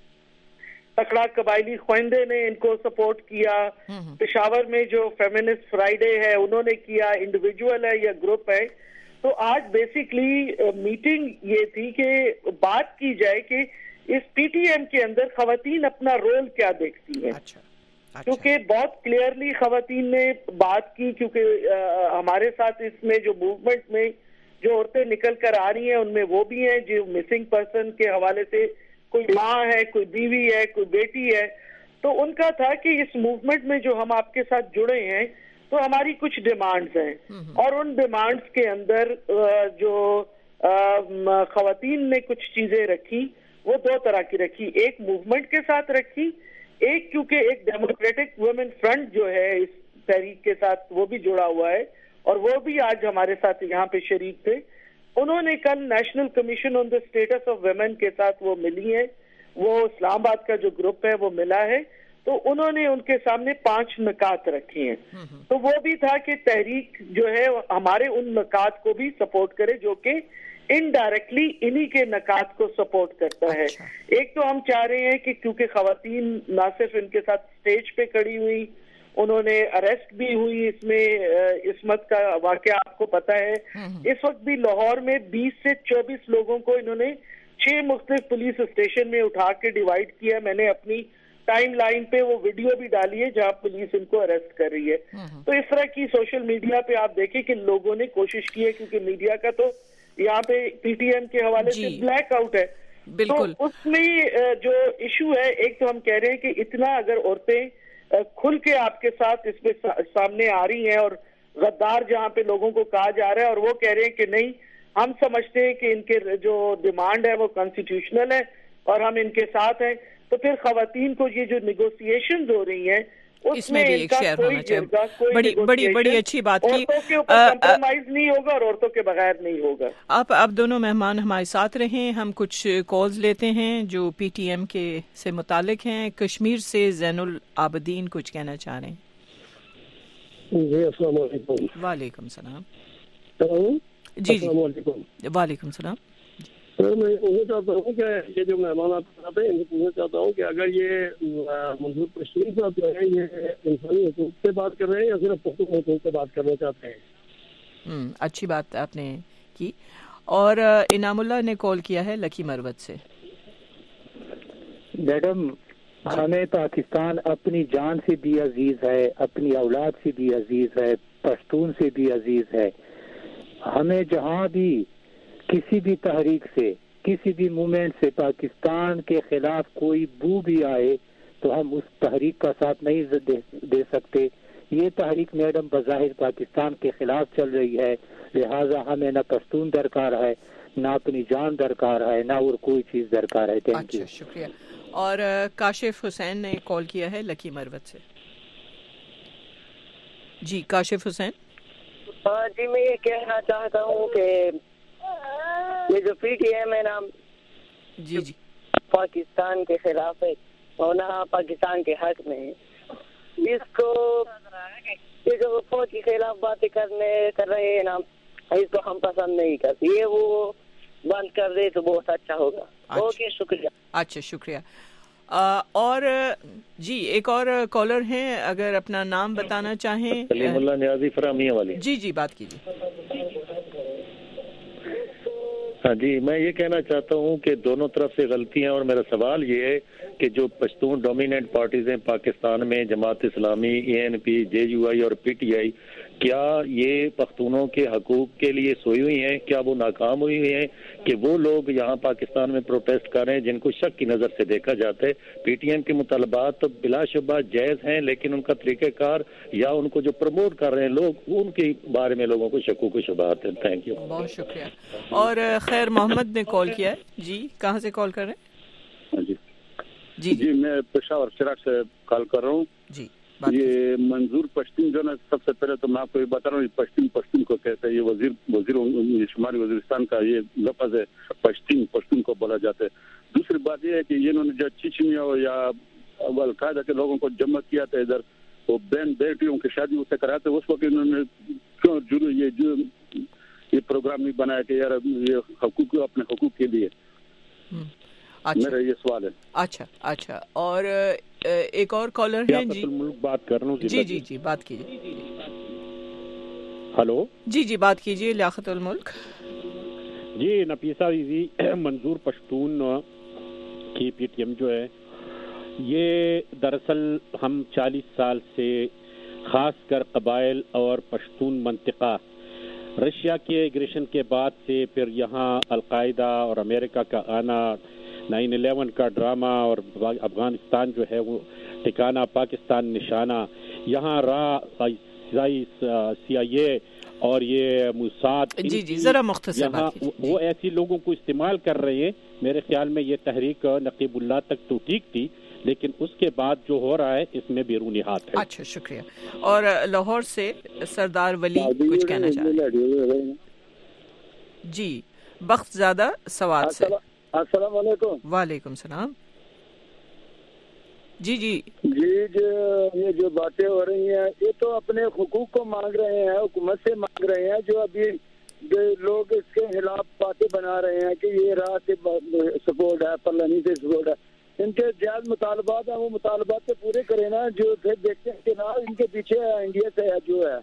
تکڑا قبائلی خویندے نے ان کو سپورٹ کیا، پشاور میں جو فیمنسٹ فرائیڈے ہے انہوں نے کیا، انڈیویجول ہے یا گروپ ہے. تو آج بیسکلی میٹنگ یہ تھی کہ بات کی جائے کہ اس پی ٹی ایم کے اندر خواتین اپنا رول کیا دیکھتی ہیں. کیونکہ بہت کلیئرلی خواتین نے بات کی، کیونکہ ہمارے ساتھ اس میں جو موومنٹ میں جو عورتیں نکل کر آ رہی ہیں ان میں وہ بھی ہیں جو مسنگ پرسن کے حوالے سے کوئی ماں ہے، کوئی بیوی ہے، کوئی بیٹی ہے. تو ان کا تھا کہ اس موومنٹ میں جو ہم آپ کے ساتھ جڑے ہیں تو ہماری کچھ ڈیمانڈز ہیں، اور ان ڈیمانڈز کے اندر جو خواتین نے کچھ چیزیں رکھی وہ دو طرح کی رکھی. ایک موومنٹ کے ساتھ رکھی، ایک کیونکہ ایک ڈیموکریٹک ویمن فرنٹ جو ہے اس تحریک کے ساتھ وہ بھی جڑا ہوا ہے، اور وہ بھی آج ہمارے ساتھ یہاں پہ شریک تھے. انہوں نے کل national commission on the status of women کے ساتھ وہ ملی ہیں، وہ اسلام آباد کا جو گروپ ہے وہ ملا ہے. تو انہوں نے ان کے سامنے 5 نکات رکھے ہیں. تو وہ بھی تھا کہ تحریک جو ہے ہمارے ان نکات کو بھی سپورٹ کرے جو کہ انڈائریکٹلی انہی کے نکات کو سپورٹ کرتا ہے. ایک تو ہم چاہ رہے ہیں کہ کیونکہ خواتین نہ صرف ان کے ساتھ سٹیج پہ کھڑی ہوئی انہوں نے اریسٹ بھی ہوئی اس میں. عصمت کا واقعہ آپ کو پتا ہے. اس وقت بھی لاہور میں 20 سے 24 لوگوں کو انہوں نے 6 مختلف پولیس اسٹیشن میں اٹھا کے ڈیوائیڈ کیا. میں نے اپنی ٹائم لائن پہ وہ ویڈیو بھی ڈالی ہے جہاں پولیس ان کو اریسٹ کر رہی ہے. تو اس طرح کی سوشل میڈیا پہ آپ دیکھیں کہ لوگوں نے کوشش کی ہے, کیونکہ میڈیا کا تو یہاں پہ پی ٹی ایم کے حوالے سے بلیک آؤٹ ہے. تو اس میں جو ایشو ہے, ایک تو ہم کہہ رہے ہیں کہ اتنا اگر عورتیں کھل کے آپ کے ساتھ اس پہ سامنے آ رہی ہیں, اور غدار جہاں پہ لوگوں کو کہا جا رہا ہے اور وہ کہہ رہے ہیں کہ نہیں, ہم سمجھتے ہیں کہ ان کے جو ڈیمانڈ ہے وہ کانسٹیٹیوشنل ہے اور ہم ان کے ساتھ ہیں, تو پھر خواتین کو یہ جو نیگوسیشنز ہو رہی ہیں
اس میں بھی ایک شیئر ہونا چاہیے. بڑی اچھی بات کی.
عورتوں کے اوپر کمپرومائز نہیں ہوگا اور عورتوں کے بغیر نہیں ہوگا.
آپ دونوں مہمان ہمارے ساتھ رہیں. ہم کچھ کالز لیتے ہیں جو پی ٹی ایم کے سے متعلق ہیں. کشمیر سے زین العابدین کچھ کہنا چاہ رہے ہیں.
جی السلام علیکم.
وعلیکم السلام.
جی السلام علیکم.
وعلیکم السلام.
سر میں پوچھنا چاہتا ہوں کہ یہ جو مہمان آپ کے ساتھ ہیں ان سے پوچھنا چاہتا ہوں کہ اگر یہ منظور پشتون صاحب جو ہے یہ انسانی حقوق سے بات کر رہے ہیں یا صرف پختون حقوق سے بات کرنا چاہتے ہیں؟
اچھی بات آپ نے کی. اور انعام اللہ نے کال کیا ہے لکی مروت سے.
میڈم ہمیں پاکستان اپنی جان سے بھی عزیز ہے, اپنی اولاد سے بھی عزیز ہے, پشتون سے بھی عزیز ہے. ہمیں جہاں بھی کسی بھی تحریک سے, کسی بھی موومنٹ سے پاکستان کے خلاف کوئی بو بھی آئے تو ہم اس تحریک کا ساتھ نہیں دے سکتے. یہ تحریک میڈم بظاہر پاکستان کے خلاف چل رہی ہے, لہٰذا ہمیں نہ پشتون درکار ہے, نہ اپنی جان درکار ہے, نہ اور کوئی چیز درکار ہے. Thank you.
شکریہ. اور کاشف حسین نے کال کیا ہے لکی مروت سے. جی کاشف حسین.
جی میں یہ کہنا چاہتا ہوں کہ یہ جو پی ٹی ایم ہے نا,
جی
پاکستان کے خلاف ہے اور نہ پاکستان کے حق میں, اس کو یہ جو فوج کے خلاف باتیں کر رہے ہیں نا, اس کو ہم پسند نہیں کرتے. یہ وہ بند کر دے تو بہت اچھا ہوگا. اوکے شکریہ.
اچھا شکریہ. اور جی ایک اور کالر ہیں, اگر اپنا نام بتانا چاہیں.
سلیم اللہ نیازی فرامیہ والی.
جی بات کیجیے.
ہاں جی, میں یہ کہنا چاہتا ہوں کہ دونوں طرف سے غلطی ہیں, اور میرا سوال یہ ہے کہ جو پشتون ڈومیننٹ پارٹیز ہیں پاکستان میں, جماعت اسلامی, اے این پی, جے یو آئی اور پی ٹی آئی, کیا یہ پختونوں کے حقوق کے لیے سوئی ہوئی ہیں؟ کیا وہ ناکام ہوئی ہوئی ہیں کہ وہ لوگ یہاں پاکستان میں پروٹیسٹ کر رہے ہیں جن کو شک کی نظر سے دیکھا جاتا ہے؟ پی ٹی ایم کے مطالبات تو بلا شبہ جائز ہیں, لیکن ان کا طریقہ کار یا ان کو جو پروموٹ کر رہے ہیں لوگ, ان کے بارے میں لوگوں کو شکوک و شبہات ہیں. Thank you.
بہت شکریہ. اور خیر محمد نے کال کیا ہے. جی کہاں سے کال کر رہے ہیں؟
جی میں پشاور چراغ سے کال کر رہا ہوں.
جی
یہ منظور پشتون جو نا, سب سے پہلے تو میں آپ کو یہ بتا رہا ہوں, پشتون کو کہتے ہیں. یہ وزیر شمالی وزیرستان کا یہ لفظ ہے, پشتون کو بولا جاتا ہے. دوسری بات یہ ہے کہ انہوں نے جو چچنیا یا القاعدہ کے لوگوں کو جمع کیا تھا ادھر, وہ بہن بیٹیوں کی شادی اس سے کراتے, اس وقت انہوں نے کیوں یہ پروگرام نہیں بنایا کہ یار یہ حقوق اپنے حقوق کے لیے. میرا یہ سوال ہے.
اچھا. اور ایک اور کالر ہیں. جی
بات کر رہا ہوں.
جی بات کیجیے.
ہلو.
جی بات کیجیے. لیاقت الملک.
جی نفیسہ جی, منظور پشتون کی پی ٹی ایم جو ہے, یہ دراصل ہم 40 سال سے خاص کر قبائل اور پشتون منطقہ, رشیا کے ایگریشن کے بعد سے پھر یہاں القاعدہ اور امریکہ کا آنا, 9/11 کا ڈرامہ, اور افغانستان جو ہے وہ ٹھکانہ, پاکستان نشانہ, یہاں سی آئی اے اور یہ موساد,
جی ذرا مختصر بات
وہ ایسی لوگوں کو استعمال کر رہے ہیں. میرے خیال میں یہ تحریک نقیب اللہ تک تو ٹھیک تھی, لیکن اس کے بعد جو ہو رہا ہے اس میں بیرونی ہاتھ ہے.
اچھا شکریہ. اور لاہور سے سردار ولی کچھ کہنا چاہ رہے ہیں. جی بخت زیادہ سواد سے.
السلام علیکم.
وعلیکم السلام. جی
یہ جو باتیں ہو رہی ہیں یہ تو اپنے حقوق کو مانگ رہے ہیں, حکومت سے مانگ رہے ہیں. جو ابھی لوگ اس کے خلاف باتیں بنا رہے ہیں کہ یہ راہ سے سپورٹ ہے, پلانی سے سپورٹ ہے, ان کے جائز مطالبات ہیں وہ مطالبات سے پورے کریں نا، جو پھر دیکھتے ہیں کہ نا ان کے پیچھے انڈیا سے جو ہے.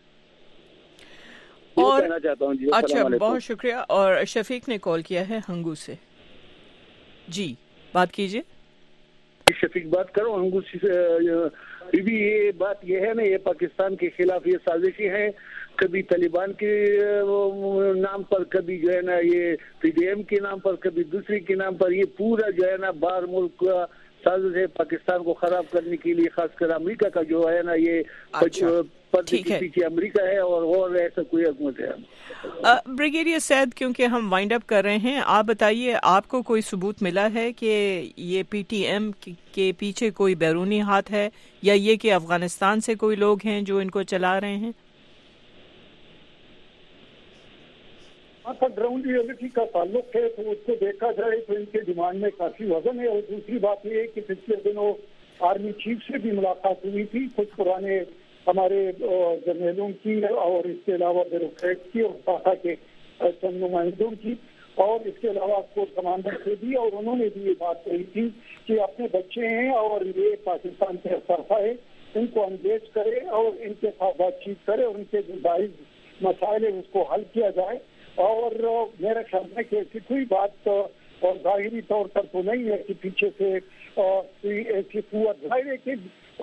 اور
کہنا چاہتا ہوں. جی
اچھا، بہت شکریہ. اور شفیق نے کال کیا ہے ہنگو سے. جی بات کیجیے.
شفیق بات کرو ہنگو سے. بھی یہ بات یہ ہے نا، یہ پاکستان کے خلاف یہ سازشیں ہیں، کبھی طالبان کے نام پر، کبھی جو ہے نا یہ پی ڈی ایم کے نام پر، کبھی دوسری کے نام پر. یہ پورا جو ہے نا باہر ملک کا سازش ہے پاکستان کو خراب کرنے کے لیے، خاص کر امریکہ کا جو ہے نا یہ پردے کے پیچھے امریکہ ہے اور ایسا کوئی حکومت ہے.
بریگیڈیئر سید، کیونکہ ہم وائنڈ اپ کر رہے ہیں، آپ بتائیے آپ کو کوئی ثبوت ملا ہے کہ یہ پی ٹی ایم کے پیچھے کوئی بیرونی ہاتھ ہے، یا یہ کہ افغانستان سے کوئی لوگ ہیں جو ان کو چلا رہے ہیں؟
گراؤنڈ ریئلٹی کا تعلق ہے تو اس کو دیکھا جائے تو ان کے ڈیمانڈ میں کافی وزن ہے. اور دوسری بات یہ ہے کہ پچھلے دنوں آرمی چیف سے بھی ملاقات ہوئی تھی، کچھ پرانے ہمارے جرنیلوں کی اور اس کے علاوہ بیوروکریٹ کی اور فاقہ کے چند نمائندوں کی، اور اس کے علاوہ کورس کمانڈر سے بھی. اور انہوں نے بھی یہ بات کہی تھی کہ اپنے بچے ہیں اور یہ پاکستان کے افسر ہے، ان کو انگیج کرے اور ان کے ساتھ بات چیت کرے اور ان کے جو جائز مسائل ہیں اس کو حل کیا جائے. اور میرے خیال میں کہ ایسی کوئی بات اور ظاہری طور پر تو نہیں ہے کہ پیچھے سے کوئی ایسی قوت. ظاہر ہے کہ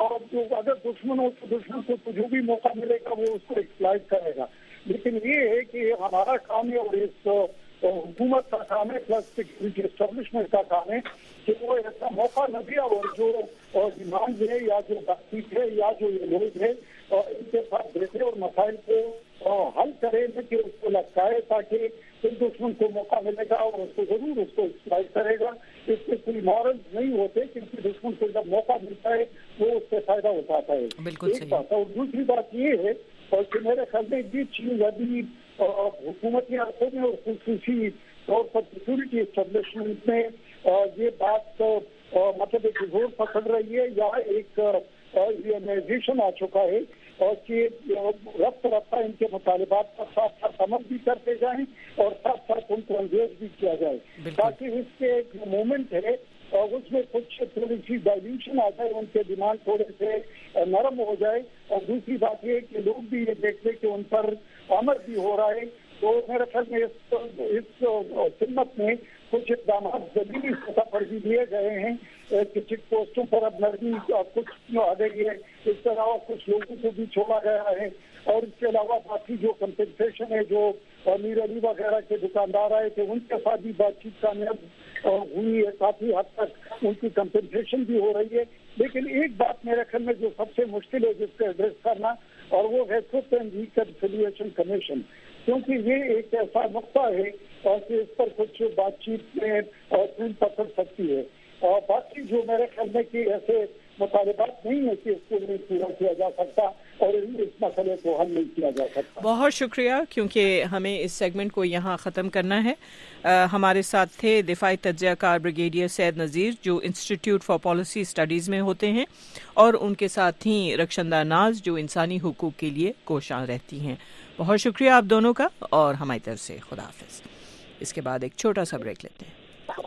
اگر دشمن ہو تو دشمن کو جو بھی موقع ملے گا وہ اس کو ایکسپلائٹ کرے گا. لیکن یہ ہے کہ ہمارا کام ہے اور اس حکومت کا کام ہے، پلس سیکورٹی اسٹیبلشمنٹ کا کام ہے کہ وہ ایسا موقع نہ دیا اور جو ڈیمانڈ ہے یا جو بات چیت ہے یا جو یہ لوگ ہے ان کے ساتھ بیٹھے اور مسائل کو حل کرے، کہ اس کو لٹکائے تاکہ پھر دشمن کو موقع ملے گا اور اس کو ضرور اس کو ایکسپلائٹ کرے گا. اس سے کوئی مورل نہیں ہوتے، کیونکہ دشمن کو جب موقع ملتا ہے وہ اس سے فائدہ اٹھاتا ہے. ایک بات. اور دوسری بات یہ ہے کہ میرے خیال میں یہ چیز ابھی حکومتی عرصے میں اور خصوصی طور پر سیکورٹی اسٹیبلشمنٹ میں یہ بات مطلب ایک زور پکڑ رہی ہے یا ایک ریئلائزیشن آ چکا ہے اور کہ رفتہ رفتہ ان کے مطالبات پر ساتھ ساتھ عمل بھی کرتے جائیں اور ساتھ ساتھ ان کو انگیج بھی کیا جائے، تاکہ اس کے ایک مومنٹ ہے اور اس میں کچھ تھوڑی سی ڈائلیوشن آ جائے، ان کے ڈیمانڈ تھوڑے سے نرم ہو جائے. اور دوسری بات یہ کہ لوگ بھی یہ دیکھتے کہ ان پر عمل بھی ہو رہا ہے. تو میرے خیال میں اس سمت میں کچھ اقدامات زمینی سطح پر بھی لیے گئے ہیں کہ چیک پوسٹوں پر اب نرمی کچھ آ گئی ہے. اس کے علاوہ کچھ لوگوں کو بھی چھوڑا گیا ہے. اور اس کے علاوہ باقی جو کمپنسیشن ہے، جو امیر علی وغیرہ کے دکاندار آئے تھے ان کے ساتھ بھی بات چیت کامیاب ہوئی ہے، کافی حد تک ان کی کمپنسیشن بھی ہو رہی ہے. لیکن ایک بات میرے خیال میں جو سب سے مشکل ہے جس کو ایڈریس کرنا، اور وہ ہے ٹروتھ اینڈ ریکنسیلیشن کمیشن، کیونکہ یہ ایک ایسا نقطہ ہے اور کہ اس پر کچھ بات چیت میں پھول پکڑ سکتی ہے. اور باقی جو میرے خیال میں کہ ایسے مطالبات نہیں ہے کہ اس کو نہیں پورا کیا جا سکتا اور اس مسئلے کو حل نہیں کیا جا سکتا.
بہت شکریہ، کیونکہ ہمیں اس سیگمنٹ کو یہاں ختم کرنا ہے. ہمارے ساتھ تھے دفاعی تجزیہ کار بریگیڈیئر سید نذیر جو انسٹیٹیوٹ فار پالیسی اسٹڈیز میں ہوتے ہیں، اور ان کے ساتھ تھیں رخشندہ ناز جو انسانی حقوق کے لیے کوشاں رہتی ہیں. بہت شکریہ آپ دونوں کا، اور ہماری طرف سے خدا حافظ. اس کے بعد ایک چھوٹا سا بریک لیتے ہیں.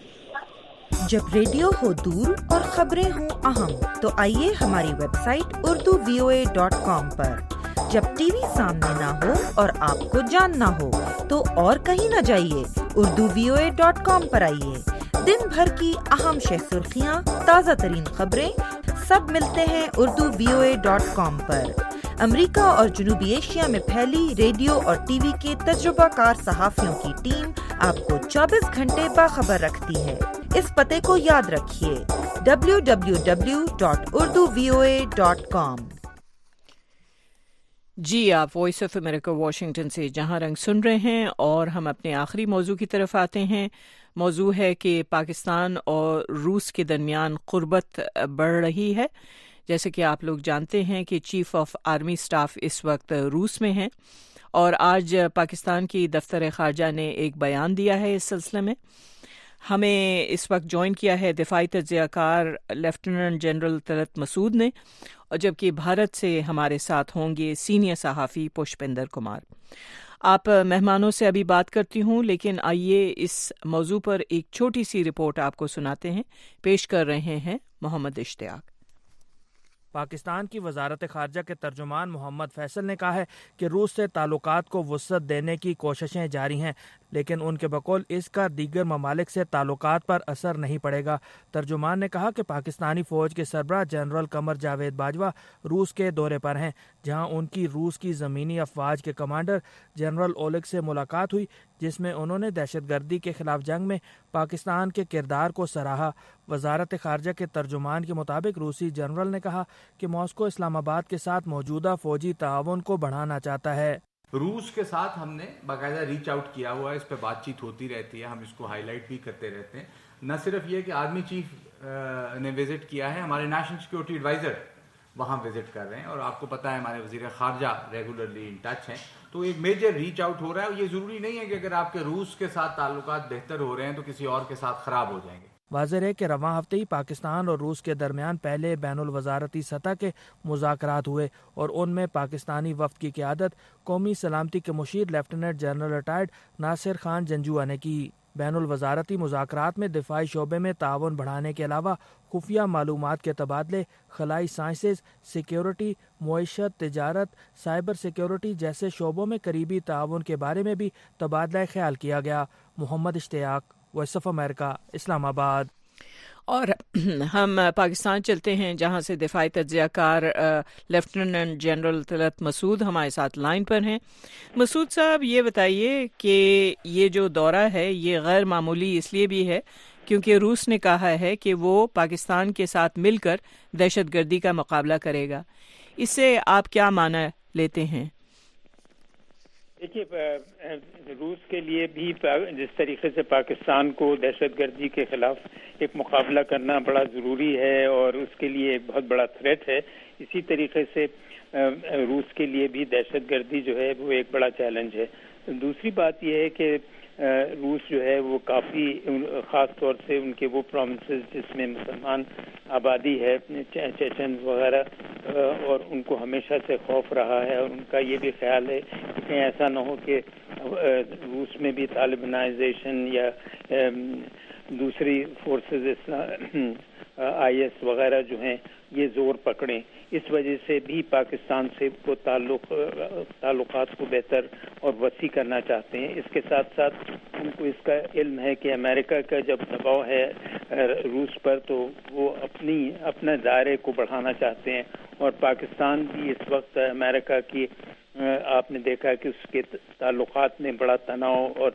جب ریڈیو ہو دور اور خبریں ہوں اہم تو آئیے ہماری ویب سائٹ urduvoa.com پر. جب ٹی وی سامنے نہ ہو اور آپ کو جاننا ہو تو اور کہیں نہ جائیے، urduvoa.com پر آئیے. دن بھر کی اہم شہ سرخیاں، تازہ ترین خبریں سب ملتے ہیں urduvoa.com پر. امریکہ اور جنوبی ایشیا میں پھیلی ریڈیو اور ٹی وی کے تجربہ کار صحافیوں کی ٹیم آپ کو 24 گھنٹے باخبر رکھتی ہے. اس پتے کو یاد رکھیے www.urduvoa.com.
جی، آپ وائس آف امریکہ واشنگٹن سے جہاں رنگ سن رہے ہیں، اور ہم اپنے آخری موضوع کی طرف آتے ہیں. موضوع ہے کہ پاکستان اور روس کے درمیان قربت بڑھ رہی ہے. جیسے کہ آپ لوگ جانتے ہیں کہ چیف آف آرمی سٹاف اس وقت روس میں ہیں، اور آج پاکستان کی دفتر خارجہ نے ایک بیان دیا ہے اس سلسلے میں. ہمیں اس وقت جوائن کیا ہے دفاعی تجزیہ کار لیفٹیننٹ جنرل طلعت مسعود نے، اور جبکہ بھارت سے ہمارے ساتھ ہوں گے سینئر صحافی پشپندر کمار. آپ مہمانوں سے ابھی بات کرتی ہوں، لیکن آئیے اس موضوع پر ایک چھوٹی سی رپورٹ آپ کو سناتے ہیں. پیش کر رہے ہیں محمد اشتیاق.
پاکستان کی وزارت خارجہ کے ترجمان محمد فیصل نے کہا ہے کہ روس سے تعلقات کو وسعت دینے کی کوششیں جاری ہیں، لیکن ان کے بقول اس کا دیگر ممالک سے تعلقات پر اثر نہیں پڑے گا. ترجمان نے کہا کہ پاکستانی فوج کے سربراہ جنرل قمر جاوید باجوہ روس کے دورے پر ہیں، جہاں ان کی روس کی زمینی افواج کے کمانڈر جنرل اولگ سے ملاقات ہوئی، جس میں انہوں نے دہشت گردی کے خلاف جنگ میں پاکستان کے کردار کو سراہا. وزارت خارجہ کے ترجمان کے مطابق روسی جنرل نے کہا کہ ماسکو اسلام آباد کے ساتھ موجودہ فوجی تعاون کو بڑھانا چاہتا ہے.
روس کے ساتھ ہم نے باقاعدہ ریچ آؤٹ کیا ہوا ہے، اس پہ بات چیت ہوتی رہتی ہے، ہم اس کو ہائی لائٹ بھی کرتے رہتے ہیں. نہ صرف یہ کہ آرمی چیف نے وزٹ کیا ہے، ہمارے نیشنل سیکورٹی ایڈوائزر وہاں وزٹ کر رہے ہیں، اور آپ کو پتہ ہے ہمارے وزیر خارجہ ریگولرلی ان ٹچ ہیں. تو ایک میجر ریچ آؤٹ ہو رہا ہے، اور یہ ضروری نہیں ہے کہ اگر آپ کے روس کے ساتھ تعلقات بہتر ہو رہے ہیں تو کسی اور کے ساتھ خراب ہو جائیں گے.
واضح ہے کہ رواں ہفتے ہی پاکستان اور روس کے درمیان پہلے بین الوزارتی سطح کے مذاکرات ہوئے، اور ان میں پاکستانی وفد کی قیادت قومی سلامتی کے مشیر lieutenant general retired Nasir Khan Janjua نے کی. بین الوزارتی مذاکرات میں دفاعی شعبے میں تعاون بڑھانے کے علاوہ خفیہ معلومات کے تبادلے، خلائی سائنسز، سیکیورٹی، معیشت، تجارت، سائبر سیکیورٹی جیسے شعبوں میں قریبی تعاون کے بارے میں بھی تبادلہ خیال کیا گیا. محمد اشتیاق، وائس آف امریکہ، اسلام آباد.
اور ہم پاکستان چلتے ہیں، جہاں سے دفاعی تجزیہ کار لیفٹیننٹ جنرل طلعت مسعود ہمارے ساتھ لائن پر ہیں. مسعود صاحب، یہ بتائیے کہ یہ جو دورہ ہے یہ غیر معمولی اس لیے بھی ہے کیونکہ روس نے کہا ہے کہ وہ پاکستان کے ساتھ مل کر دہشت گردی کا مقابلہ کرے گا. اس سے آپ کیا معنی لیتے ہیں؟
دیکھیے، روس کے لیے بھی جس طریقے سے پاکستان کو دہشت گردی کے خلاف ایک مقابلہ کرنا بڑا ضروری ہے اور اس کے لیے ایک بہت بڑا تھریٹ ہے، اسی طریقے سے روس کے لیے بھی دہشت گردی جو ہے وہ ایک بڑا چیلنج ہے. دوسری بات یہ ہے کہ روس جو ہے وہ کافی خاص طور سے ان کے وہ پروونسز جس میں مسلمان آبادی ہے، چیچن وغیرہ، اور ان کو ہمیشہ سے خوف رہا ہے، اور ان کا یہ بھی خیال ہے کہ کہیں ایسا نہ ہو کہ روس میں بھی طالبانائزیشن یا دوسری فورسز آئی ایس وغیرہ جو ہیں یہ زور پکڑیں. اس وجہ سے بھی پاکستان سے وہ تعلقات کو بہتر اور وسیع کرنا چاہتے ہیں. اس کے ساتھ ساتھ ان کو اس کا علم ہے کہ امریکہ کا جب دباؤ ہے روس پر تو وہ اپنے دائرے کو بڑھانا چاہتے ہیں، اور پاکستان بھی اس وقت امریکہ کی آپ نے دیکھا کہ اس کے تعلقات میں بڑا تناؤ اور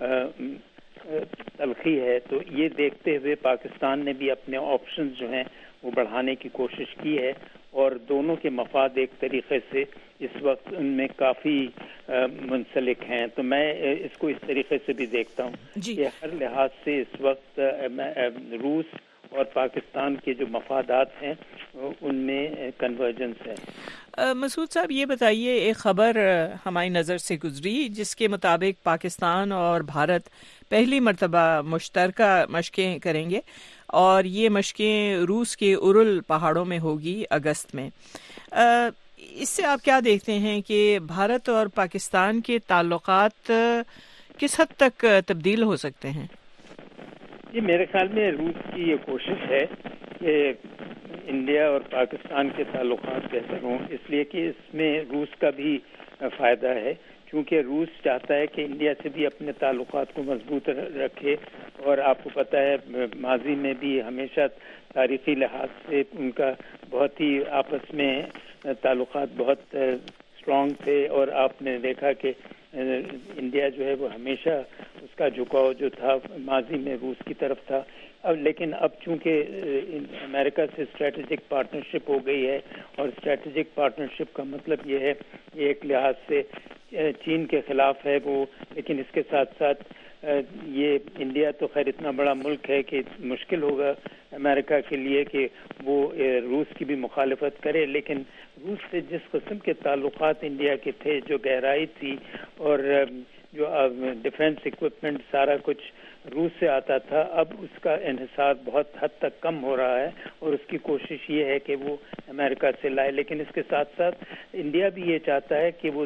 تلخی ہے. تو یہ دیکھتے ہوئے پاکستان نے بھی اپنے آپشنز جو ہیں وہ بڑھانے کی کوشش کی ہے، اور دونوں کے مفاد ایک طریقے سے اس وقت ان میں کافی منسلک ہیں. تو میں اس کو اس طریقے سے بھی دیکھتا ہوں کہ ہر لحاظ سے اس وقت روس اور پاکستان کے جو مفادات ہیں ان میں کنورجنس ہے.
مسعود صاحب، یہ بتائیے، ایک خبر ہماری نظر سے گزری جس کے مطابق پاکستان اور بھارت پہلی مرتبہ مشترکہ مشقیں کریں گے، اور یہ مشقیں روس کے اورل پہاڑوں میں ہوگی اگست میں. اس سے آپ کیا دیکھتے ہیں کہ بھارت اور پاکستان کے تعلقات کس حد تک تبدیل ہو سکتے ہیں؟
جی، میرے خیال میں روس کی یہ کوشش ہے کہ انڈیا اور پاکستان کے تعلقات بہتر ہوں، اس لیے کہ اس میں روس کا بھی فائدہ ہے، کیونکہ روس چاہتا ہے کہ انڈیا سے بھی اپنے تعلقات کو مضبوط رکھے. اور آپ کو پتہ ہے ماضی میں بھی ہمیشہ تاریخی لحاظ سے ان کا بہت ہی آپس میں تعلقات بہت اسٹرانگ تھے، اور آپ نے دیکھا کہ انڈیا جو ہے وہ ہمیشہ اس کا جھکاؤ جو تھا ماضی میں روس کی طرف تھا. لیکن اب چونکہ امریکہ سے اسٹریٹجک پارٹنرشپ ہو گئی ہے، اور اسٹریٹجک پارٹنرشپ کا مطلب یہ ہے کہ ایک لحاظ سے چین کے خلاف ہے وہ، لیکن اس کے ساتھ ساتھ یہ انڈیا تو خیر اتنا بڑا ملک ہے کہ مشکل ہوگا امریکہ کے لیے کہ وہ روس کی بھی مخالفت کرے. لیکن روس سے جس قسم کے تعلقات انڈیا کے تھے، جو گہرائی تھی، اور جو ڈیفنس ایکوپمنٹ سارا کچھ روس سے آتا تھا، اب اس کا انحصار بہت حد تک کم ہو رہا ہے، اور اس کی کوشش یہ ہے کہ وہ امریکہ سے لائے. لیکن اس کے ساتھ ساتھ انڈیا بھی یہ چاہتا ہے کہ وہ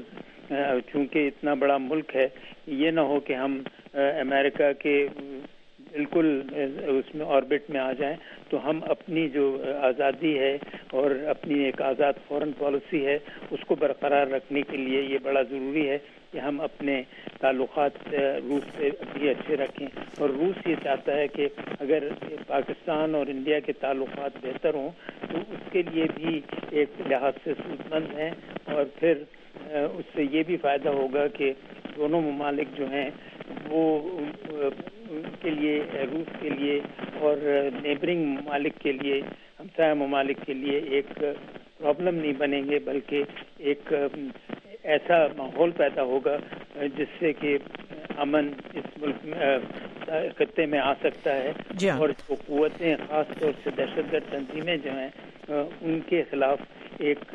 چونکہ اتنا بڑا ملک ہے، یہ نہ ہو کہ ہم امریکہ کے بالکل اس میں آربٹ میں آ جائیں، تو ہم اپنی جو آزادی ہے اور اپنی ایک آزاد فورن پالیسی ہے اس کو برقرار رکھنے کے لیے یہ بڑا ضروری ہے کہ ہم اپنے تعلقات روس سے بھی اچھے رکھیں. اور روس یہ چاہتا ہے کہ اگر پاکستان اور انڈیا کے تعلقات بہتر ہوں تو اس کے لیے بھی ایک لحاظ سے سود مند ہیں، اور پھر اس سے یہ بھی فائدہ ہوگا کہ دونوں ممالک جو ہیں وہ کے لیے، روس کے لیے اور نیبرنگ ممالک کے لیے، ہمسایہ ممالک کے لیے ایک پرابلم نہیں بنیں گے، بلکہ ایک ایسا ماحول پیدا ہوگا جس سے کہ امن اس ملک میں خطے میں آ سکتا ہے. اور جو قوتیں خاص طور سے دہشت گرد تنظیمیں جو ہیں ان کے خلاف ایک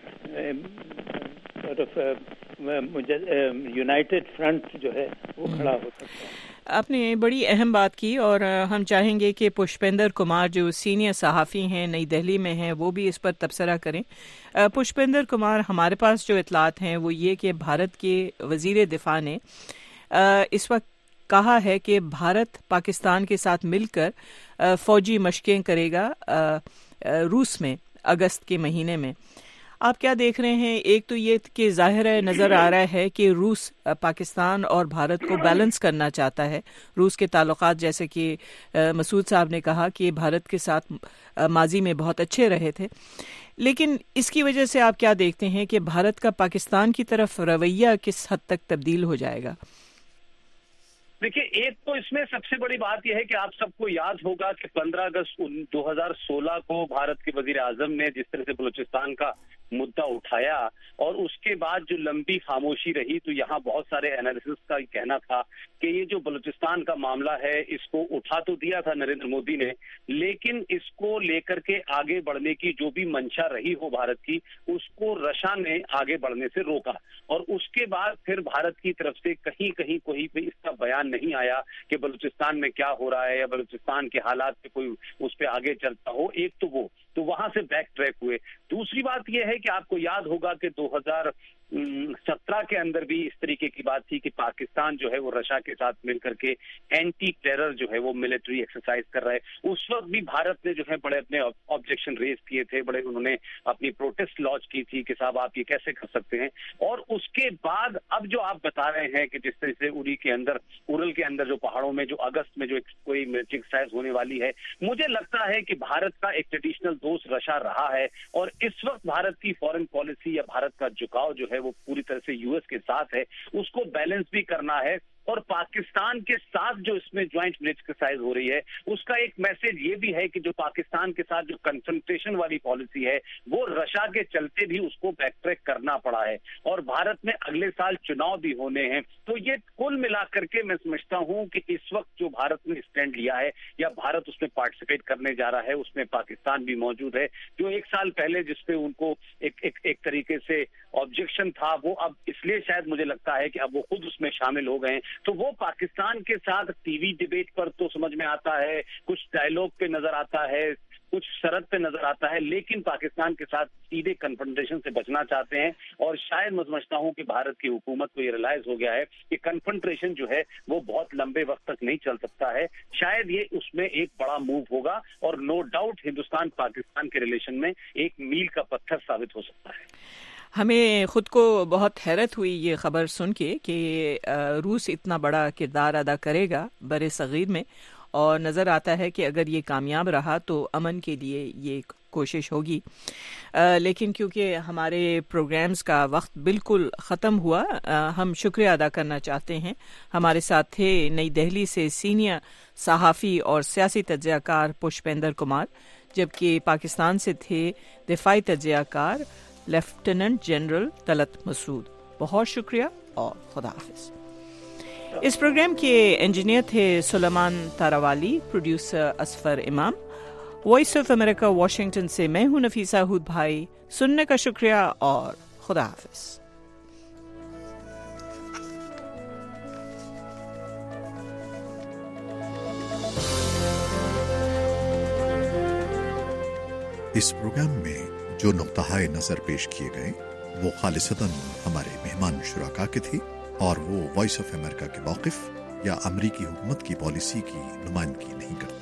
یونائٹڈ فرنٹ جو ہے وہ کھڑا ہو سکتا ہے.
آپ نے بڑی اہم بات کی، اور ہم چاہیں گے کہ پشپیندر کمار جو سینئر صحافی ہیں نئی دہلی میں ہیں وہ بھی اس پر تبصرہ کریں. پشپیندر کمار، ہمارے پاس جو اطلاعات ہیں وہ یہ کہ بھارت کے وزیر دفاع نے اس وقت کہا ہے کہ بھارت پاکستان کے ساتھ مل کر فوجی مشقیں کرے گا روس میں اگست کے مہینے میں. آپ کیا دیکھ رہے ہیں؟ ایک تو یہ کہ ظاہر نظر آ رہا ہے کہ روس پاکستان اور بھارت کو بیلنس کرنا چاہتا ہے. روس کے تعلقات، جیسے کہ مسعود صاحب نے کہا، کہ بھارت کے ساتھ ماضی میں بہت اچھے رہے تھے، لیکن اس کی وجہ سے آپ کیا دیکھتے ہیں کہ بھارت کا پاکستان کی طرف رویہ کس حد تک تبدیل ہو جائے گا؟
دیکھیے، ایک تو اس میں سب سے بڑی بات یہ ہے کہ آپ سب کو یاد ہوگا کہ 15 اگست 2016 کو بھارت کے وزیر اعظم نے جس طرح سے بلوچستان کا مدعا اٹھایا، اور اس کے بعد جو لمبی خاموشی رہی، تو یہاں بہت سارے انالیسس کا کہنا تھا کہ یہ جو بلوچستان کا معاملہ ہے اس کو اٹھا تو دیا تھا نریندر مودی نے، لیکن اس کو لے کر کے آگے بڑھنے کی جو بھی منشا رہی ہو بھارت کی، اس کو رشا نے آگے بڑھنے سے روکا. اور اس کے بعد پھر بھارت کی طرف سے کہیں پہ اس کا بیان نہیں آیا کہ بلوچستان میں کیا ہو رہا ہے یا بلوچستان کے حالات پہ کوئی اس پہ آگے چلتا ہو. ایک تو وہاں سے بیک ٹریک ہوئے. دوسری بات یہ ہے کہ آپ کو یاد ہوگا کہ 2017 کے اندر بھی اس طریقے کی بات تھی کہ پاکستان جو ہے وہ رشیا کے ساتھ مل کر کے اینٹی ٹیرر جو ہے وہ ملٹری ایکسرسائز کر رہا ہے. اس وقت بھی بھارت نے جو ہے بڑے اپنے آبجیکشن ریز کیے تھے، بڑے انہوں نے اپنی پروٹیسٹ لانچ کی تھی کہ صاحب آپ یہ کیسے کر سکتے ہیں. اور اس کے بعد اب جو آپ بتا رہے ہیں کہ جس طرح سے ارل کے اندر جو پہاڑوں میں جو اگست میں جو کوئی ملٹری ایکسرسائز ہونے والی ہے، مجھے لگتا ہے کہ بھارت کا ایک ٹریڈیشنل دوست رشیا رہا ہے، اور اس وقت بھارت کی فورن پالیسی یا بھارت کا جھکاؤ جو ہے وہ پوری طرح سے یو ایس کے ساتھ ہے. اس کو بیلنس بھی کرنا ہے، اور پاکستان کے ساتھ جو اس میں جوائنٹ ملٹری ایکسرسائز ہو رہی ہے اس کا ایک میسج یہ بھی ہے کہ جو پاکستان کے ساتھ جو کنفرنٹیشن والی پالیسی ہے وہ رشیا کے چلتے بھی اس کو بیک ٹریک کرنا پڑا ہے. اور بھارت میں اگلے سال چناؤ بھی ہونے ہیں، تو یہ کل ملا کر کے میں سمجھتا ہوں کہ اس وقت جو بھارت نے اسٹینڈ لیا ہے یا بھارت اس میں پارٹیسپیٹ کرنے جا رہا ہے، اس میں پاکستان بھی موجود ہے. جو ایک سال پہلے جس پہ ان کو ایک طریقے سے آبجیکشن تھا، وہ اب اس لیے شاید مجھے لگتا ہے کہ اب وہ خود اس میں شامل ہو گئے ہیں. تو وہ پاکستان کے ساتھ ٹی وی ڈیبیٹ پر تو سمجھ میں آتا ہے، کچھ ڈائلوگ پہ نظر آتا ہے، کچھ شرط پہ نظر آتا ہے، لیکن پاکستان کے ساتھ سیدھے کنفرنٹیشن سے بچنا چاہتے ہیں. اور شاید میں سمجھتا ہوں کہ بھارت کی حکومت کو یہ ریلائز ہو گیا ہے کہ کنفرنٹیشن جو ہے وہ بہت لمبے وقت تک نہیں چل سکتا ہے. شاید یہ اس میں ایک بڑا موو ہوگا، اور نو ڈاؤٹ ہندوستان پاکستان کے ریلیشن میں ایک میل کا پتھر ثابت ہو سکتا ہے.
ہمیں خود کو بہت حیرت ہوئی یہ خبر سن کے کہ روس اتنا بڑا کردار ادا کرے گا بر صغیر میں، اور نظر آتا ہے کہ اگر یہ کامیاب رہا تو امن کے لیے یہ کوشش ہوگی. لیکن کیونکہ ہمارے پروگرامز کا وقت بالکل ختم ہوا، ہم شکریہ ادا کرنا چاہتے ہیں. ہمارے ساتھ تھے نئی دہلی سے سینئر صحافی اور سیاسی تجزیہ کار پشپیندر کمار، جبکہ پاکستان سے تھے دفاعی تجزیہ کار لیفٹیننٹ جنرل طلعت مسعود. بہت شکریہ اور خدا حافظ. اس پروگرام کے انجینئر تھے سلیمان تاراوالی، پروڈیوسر اسفر امام. وائس آف امریکہ واشنگٹن سے میں ہوں نفیسہ ہود بھائی. سننے کا شکریہ اور خدا حافظ.
اس پروگرام میں جو نقطۂ نظر پیش کیے گئے وہ خالصتاً ہمارے مہمان شرکا کے تھے اور وہ وائس آف امریکہ کے موقف یا امریکی حکومت کی پالیسی کی نمائندگی نہیں کرتے۔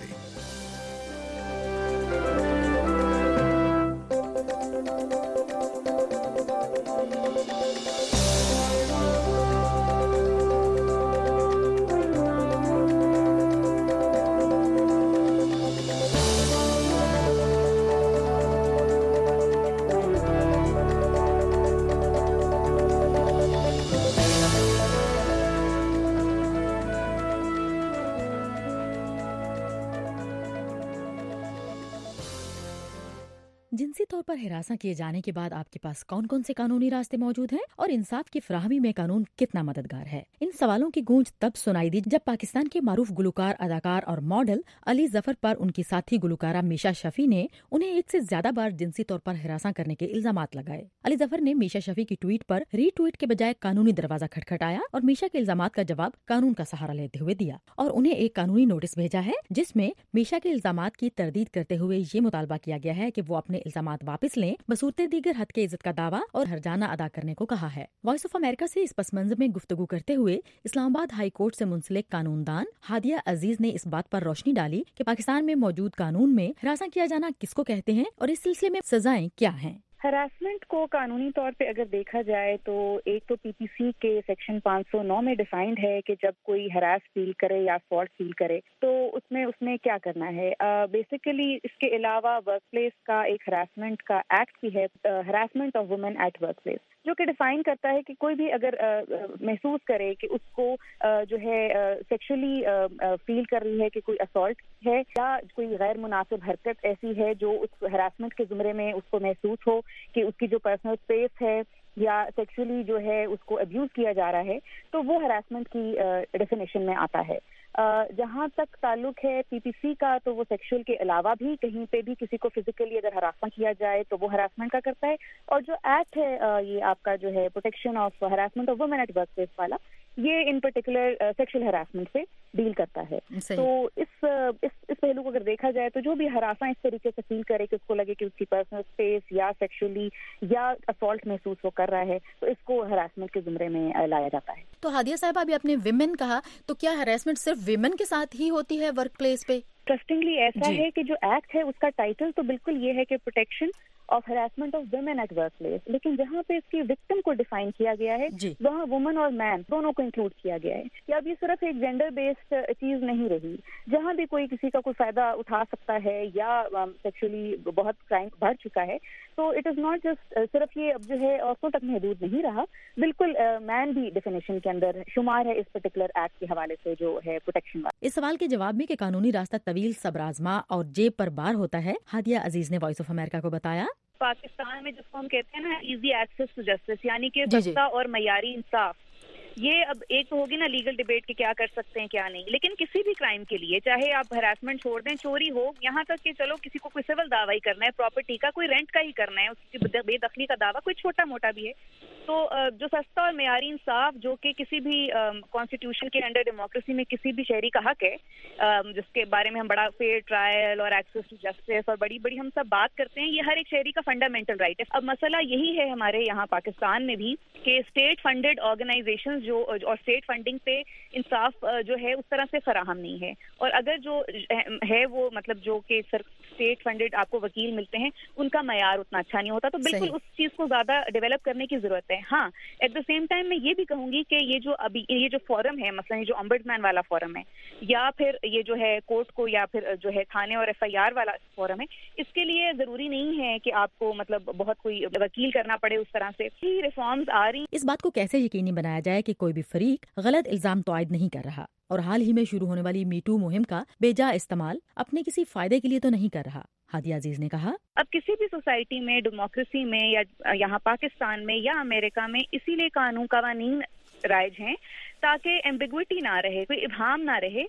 جنسی طور پر ہراساں کیے جانے کے بعد آپ کے پاس کون کون سے قانونی راستے موجود ہیں اور انصاف کی فراہمی میں قانون کتنا مددگار ہے؟ ان سوالوں کی گونج تب سنائی دی جب پاکستان کے معروف گلوکار، اداکار اور ماڈل علی ظفر پر ان کی ساتھی گلوکارہ میشا شفیع نے انہیں ایک سے زیادہ بار جنسی طور پر ہراساں کرنے کے الزامات لگائے۔ علی ظفر نے میشا شفیع کی ٹویٹ پر ری ٹویٹ کے بجائے قانونی دروازہ کھٹکھٹایا اور میشا کے الزامات کا جواب قانون کا سہارا لیتے ہوئے دیا اور انہیں ایک قانونی نوٹس بھیجا ہے جس میں میشا کے الزامات کی تردید کرتے ہوئے یہ مطالبہ کیا گیا ہے کہ وہ اپنے الزامات واپس لیں، بصورت دیگر حد کے عزت کا دعویٰ اور ہرجانہ ادا کرنے کو کہا ہے۔ وائس آف امریکہ سے اس پس منظر میں گفتگو کرتے ہوئے اسلام آباد ہائی کورٹ سے منسلک قانون دان ہادیہ عزیز نے اس بات پر روشنی ڈالی کہ پاکستان میں موجود قانون میں ہراساں کیا جانا کس کو کہتے ہیں اور اس سلسلے میں سزائیں کیا ہیں۔
ہراسمنٹ کو قانونی طور پہ اگر دیکھا جائے تو ایک تو پی پی سی کے سیکشن 509 میں ڈیفائنڈ ہے کہ جب کوئی ہراس فیل کرے یا فالٹ فیل کرے تو اس نے کیا کرنا ہے۔ بیسیکلی اس کے علاوہ ورک پلیس کا ایک ہراسمنٹ کا ایکٹ بھی ہے، harassment of women at workplace, جو کہ ڈیفائن کرتا ہے کہ کوئی بھی اگر محسوس کرے کہ اس کو جو ہے سیکشولی فیل کر رہی ہے کہ کوئی اسالٹ ہے یا کوئی غیر مناسب حرکت ایسی ہے جو اس ہراسمنٹ کے زمرے میں اس کو محسوس ہو کہ اس کی جو پرسنل اسپیس ہے یا سیکشولی جو ہے اس کو ابیوز کیا جا رہا ہے، تو وہ ہراسمنٹ کی ڈیفینیشن میں آتا ہے۔ جہاں تک تعلق ہے پی پی سی کا تو وہ سیکشل کے علاوہ بھی کہیں پہ بھی کسی کو فزیکلی اگر ہراساں کیا جائے تو وہ ہراسمنٹ کا کرتا ہے، اور جو ایکٹ ہے یہ آپ کا جو ہے protection of harassment of women at workplace والا، یہ ان پرٹیکولر سیکشل ہراسمنٹ سے ڈیل کرتا ہے۔ تو اس پہلو کو اگر دیکھا جائے تو جو بھی ہراساں اس طریقے سے فیل کرے کہ اس کو لگے کہ اس کی پرسنل اسپیس یا سیکشولی یا اسالٹ محسوس وہ کر رہا ہے تو اس کو ہراسمنٹ کے زمرے میں لایا جاتا ہے۔
تو ہادیہ صاحبہ ابھی آپ نے ویمن کہا، تو کیا ہراسمنٹ صرف ویمن کے ساتھ ہی ہوتی ہے ورک پلیس پہ؟
انٹرسٹنگلی ایسا ہے کہ جو ایکٹ ہے اس کا ٹائٹل تو بالکل یہ ہے کہ protection of harassment of women at workplace, لیکن جہاں پہ اس کی وکٹم کو ڈیفائن کیا گیا ہے وہاں وومن اور مین دونوں کو انکلوڈ کیا گیا ہے۔ یا اب یہ صرف ایک جینڈر بیسڈ چیز نہیں رہی، جہاں بھی کوئی کسی کا کوئی فائدہ اٹھا سکتا ہے یا سیکشولی بہت کرائم بڑھ چکا ہے تو اٹ از ناٹ جسٹ صرف یہ اب جو ہے عورتوں تک محدود نہیں رہا، بالکل مین بھی ڈیفینیشن کے اندر شمار ہے اس پرٹیکولر ایکٹ کے حوالے سے جو ہے پروٹیکشن والا۔
اس سوال کے جواب میں کہ قانونی راستہ طویل، صبر آزما اور جیب پر بار ہوتا ہے، ہادیہ عزیز نے وائس آف امریکہ کو بتایا
پاکستان میں جس کو ہم کہتے ہیں نا ایزی ایکسیس ٹو جسٹس، یعنی کہ سستا اور معیاری انصاف، یہ اب ایک تو ہوگی نا لیگل ڈیبیٹ کہ کیا کر سکتے ہیں کیا نہیں، لیکن کسی بھی کرائم کے لیے چاہے آپ ہراسمنٹ چھوڑ دیں، چوری ہو، یہاں تک کہ چلو کسی کو کوئی سول دعویٰ ہی کرنا ہے، پراپرٹی کا کوئی رینٹ کا ہی کرنا ہے، اس کی بے دخلی کا دعویٰ کوئی چھوٹا موٹا بھی ہے، تو جو سستا اور معیاری انصاف جو کہ کسی بھی کانسٹیٹیوشن کے انڈر ڈیموکریسی میں کسی بھی شہری کا حق ہے، جس کے بارے میں ہم بڑا فیئر ٹرائل اور ایکسیس ٹو جسٹس اور بڑی بڑی ہم سب بات کرتے ہیں، یہ ہر ایک شہری کا فنڈامنٹل رائٹ ہے۔ اب مسئلہ یہی ہے ہمارے یہاں پاکستان میں بھی کہ اسٹیٹ فنڈڈ آرگنائزیشن جو اور اسٹیٹ فنڈنگ پہ انصاف جو ہے اس طرح سے فراہم نہیں ہے، اور اگر جو ہے وہ مطلب جو کہ اسٹیٹ فنڈڈ آپ کو وکیل ملتے ہیں ان کا معیار اتنا اچھا نہیں ہوتا، تو بالکل اس چیز کو زیادہ ڈیولپ کرنے کی ضرورت ہے۔ ہاں ایٹ دا سیم ٹائم میں یہ بھی کہوں گی کہ یہ جو فورم ہے، مثلا یہ جو امبڈسمین والا فورم ہے یا پھر یہ جو ہے کورٹ کو یا پھر جو ہے تھانے اور ایف آئی آر والا فورم ہے، اس کے لیے ضروری نہیں ہے کہ آپ کو مطلب بہت کوئی وکیل کرنا پڑے، اس طرح سے ہی ریفارمز آ رہی۔
اس بات کو کیسے یقینی بنایا جائے کہ کوئی بھی فریق غلط الزام تو عائد نہیں کر رہا اور حال ہی میں شروع ہونے والی می ٹو مہم کا بے جا استعمال اپنے کسی فائدے کے لیے تو نہیں کر رہا؟ ہادیہ عزیز نے کہا
اب کسی بھی سوسائٹی میں، ڈیموکریسی میں یا یہاں پاکستان میں یا امریکہ میں اسی لیے قوانین رائج ہیں تاکہ ایمبیگوٹی نہ رہے، کوئی ابہام نہ رہے،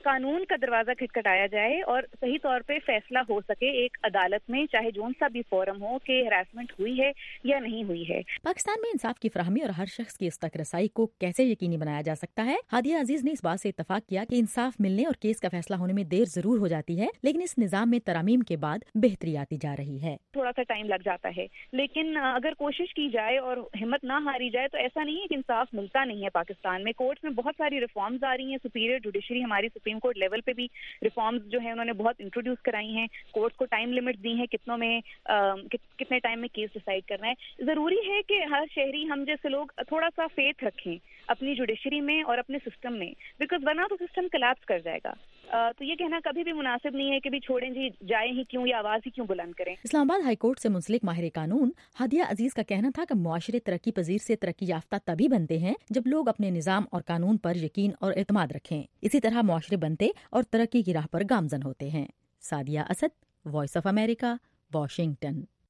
قانون کا دروازہ کھٹکھٹایا جائے اور صحیح طور پہ فیصلہ ہو سکے ایک عدالت میں، چاہے جون سا بھی فورم ہو، کہ ہراسمنٹ ہوئی ہے یا نہیں ہوئی ہے۔
پاکستان میں انصاف کی فراہمی اور ہر شخص کی اس تک رسائی کو کیسے یقینی بنایا جا سکتا ہے؟ ہادیہ عزیز نے اس بات سے اتفاق کیا کہ انصاف ملنے اور کیس کا فیصلہ ہونے میں دیر ضرور ہو جاتی ہے، لیکن اس نظام میں ترامیم کے بعد بہتری آتی جا رہی ہے۔
تھوڑا سا ٹائم لگ جاتا ہے، لیکن اگر کوشش کی جائے اور ہمت نہ ہاری جائے تو ایسا نہیں ہے کہ انصاف ملتا نہیں ہے پاکستان میں۔ کورٹس میں بہت ساری ریفارمز آ رہی ہیں، سپیریئر جوڈیشری ہماری سپریم کورٹ لیول پہ بھی ریفارمز جو ہیں انہوں نے بہت انٹروڈیوس کرائی ہیں، کورٹس کو ٹائم لمٹ دی ہیں کتنے ٹائم میں کیس ڈیسائیڈ کرنا ہے۔ ضروری ہے کہ ہر شہری، ہم جیسے لوگ تھوڑا سا فیتھ رکھیں اپنی جوڈیشری میں اور اپنے سسٹم میں، بیکاز ورنہ تو سسٹم کلیپس کر جائے گا۔ تو یہ کہنا کبھی بھی مناسب نہیں ہے کہ بھی چھوڑیں جی، جائیں ہی کیوں یا آواز ہی کیوں بلند کریں۔
اسلام آباد ہائی کورٹ سے منسلک ماہر قانون ہادیہ عزیز کا کہنا تھا کہ معاشرے ترقی پذیر سے ترقی یافتہ تبھی بنتے ہیں جب لوگ اپنے نظام اور قانون پر یقین اور اعتماد رکھیں، اسی طرح معاشرے بنتے اور ترقی کی راہ پر گامزن ہوتے ہیں۔ Sadia Asad, voice of America, Washington.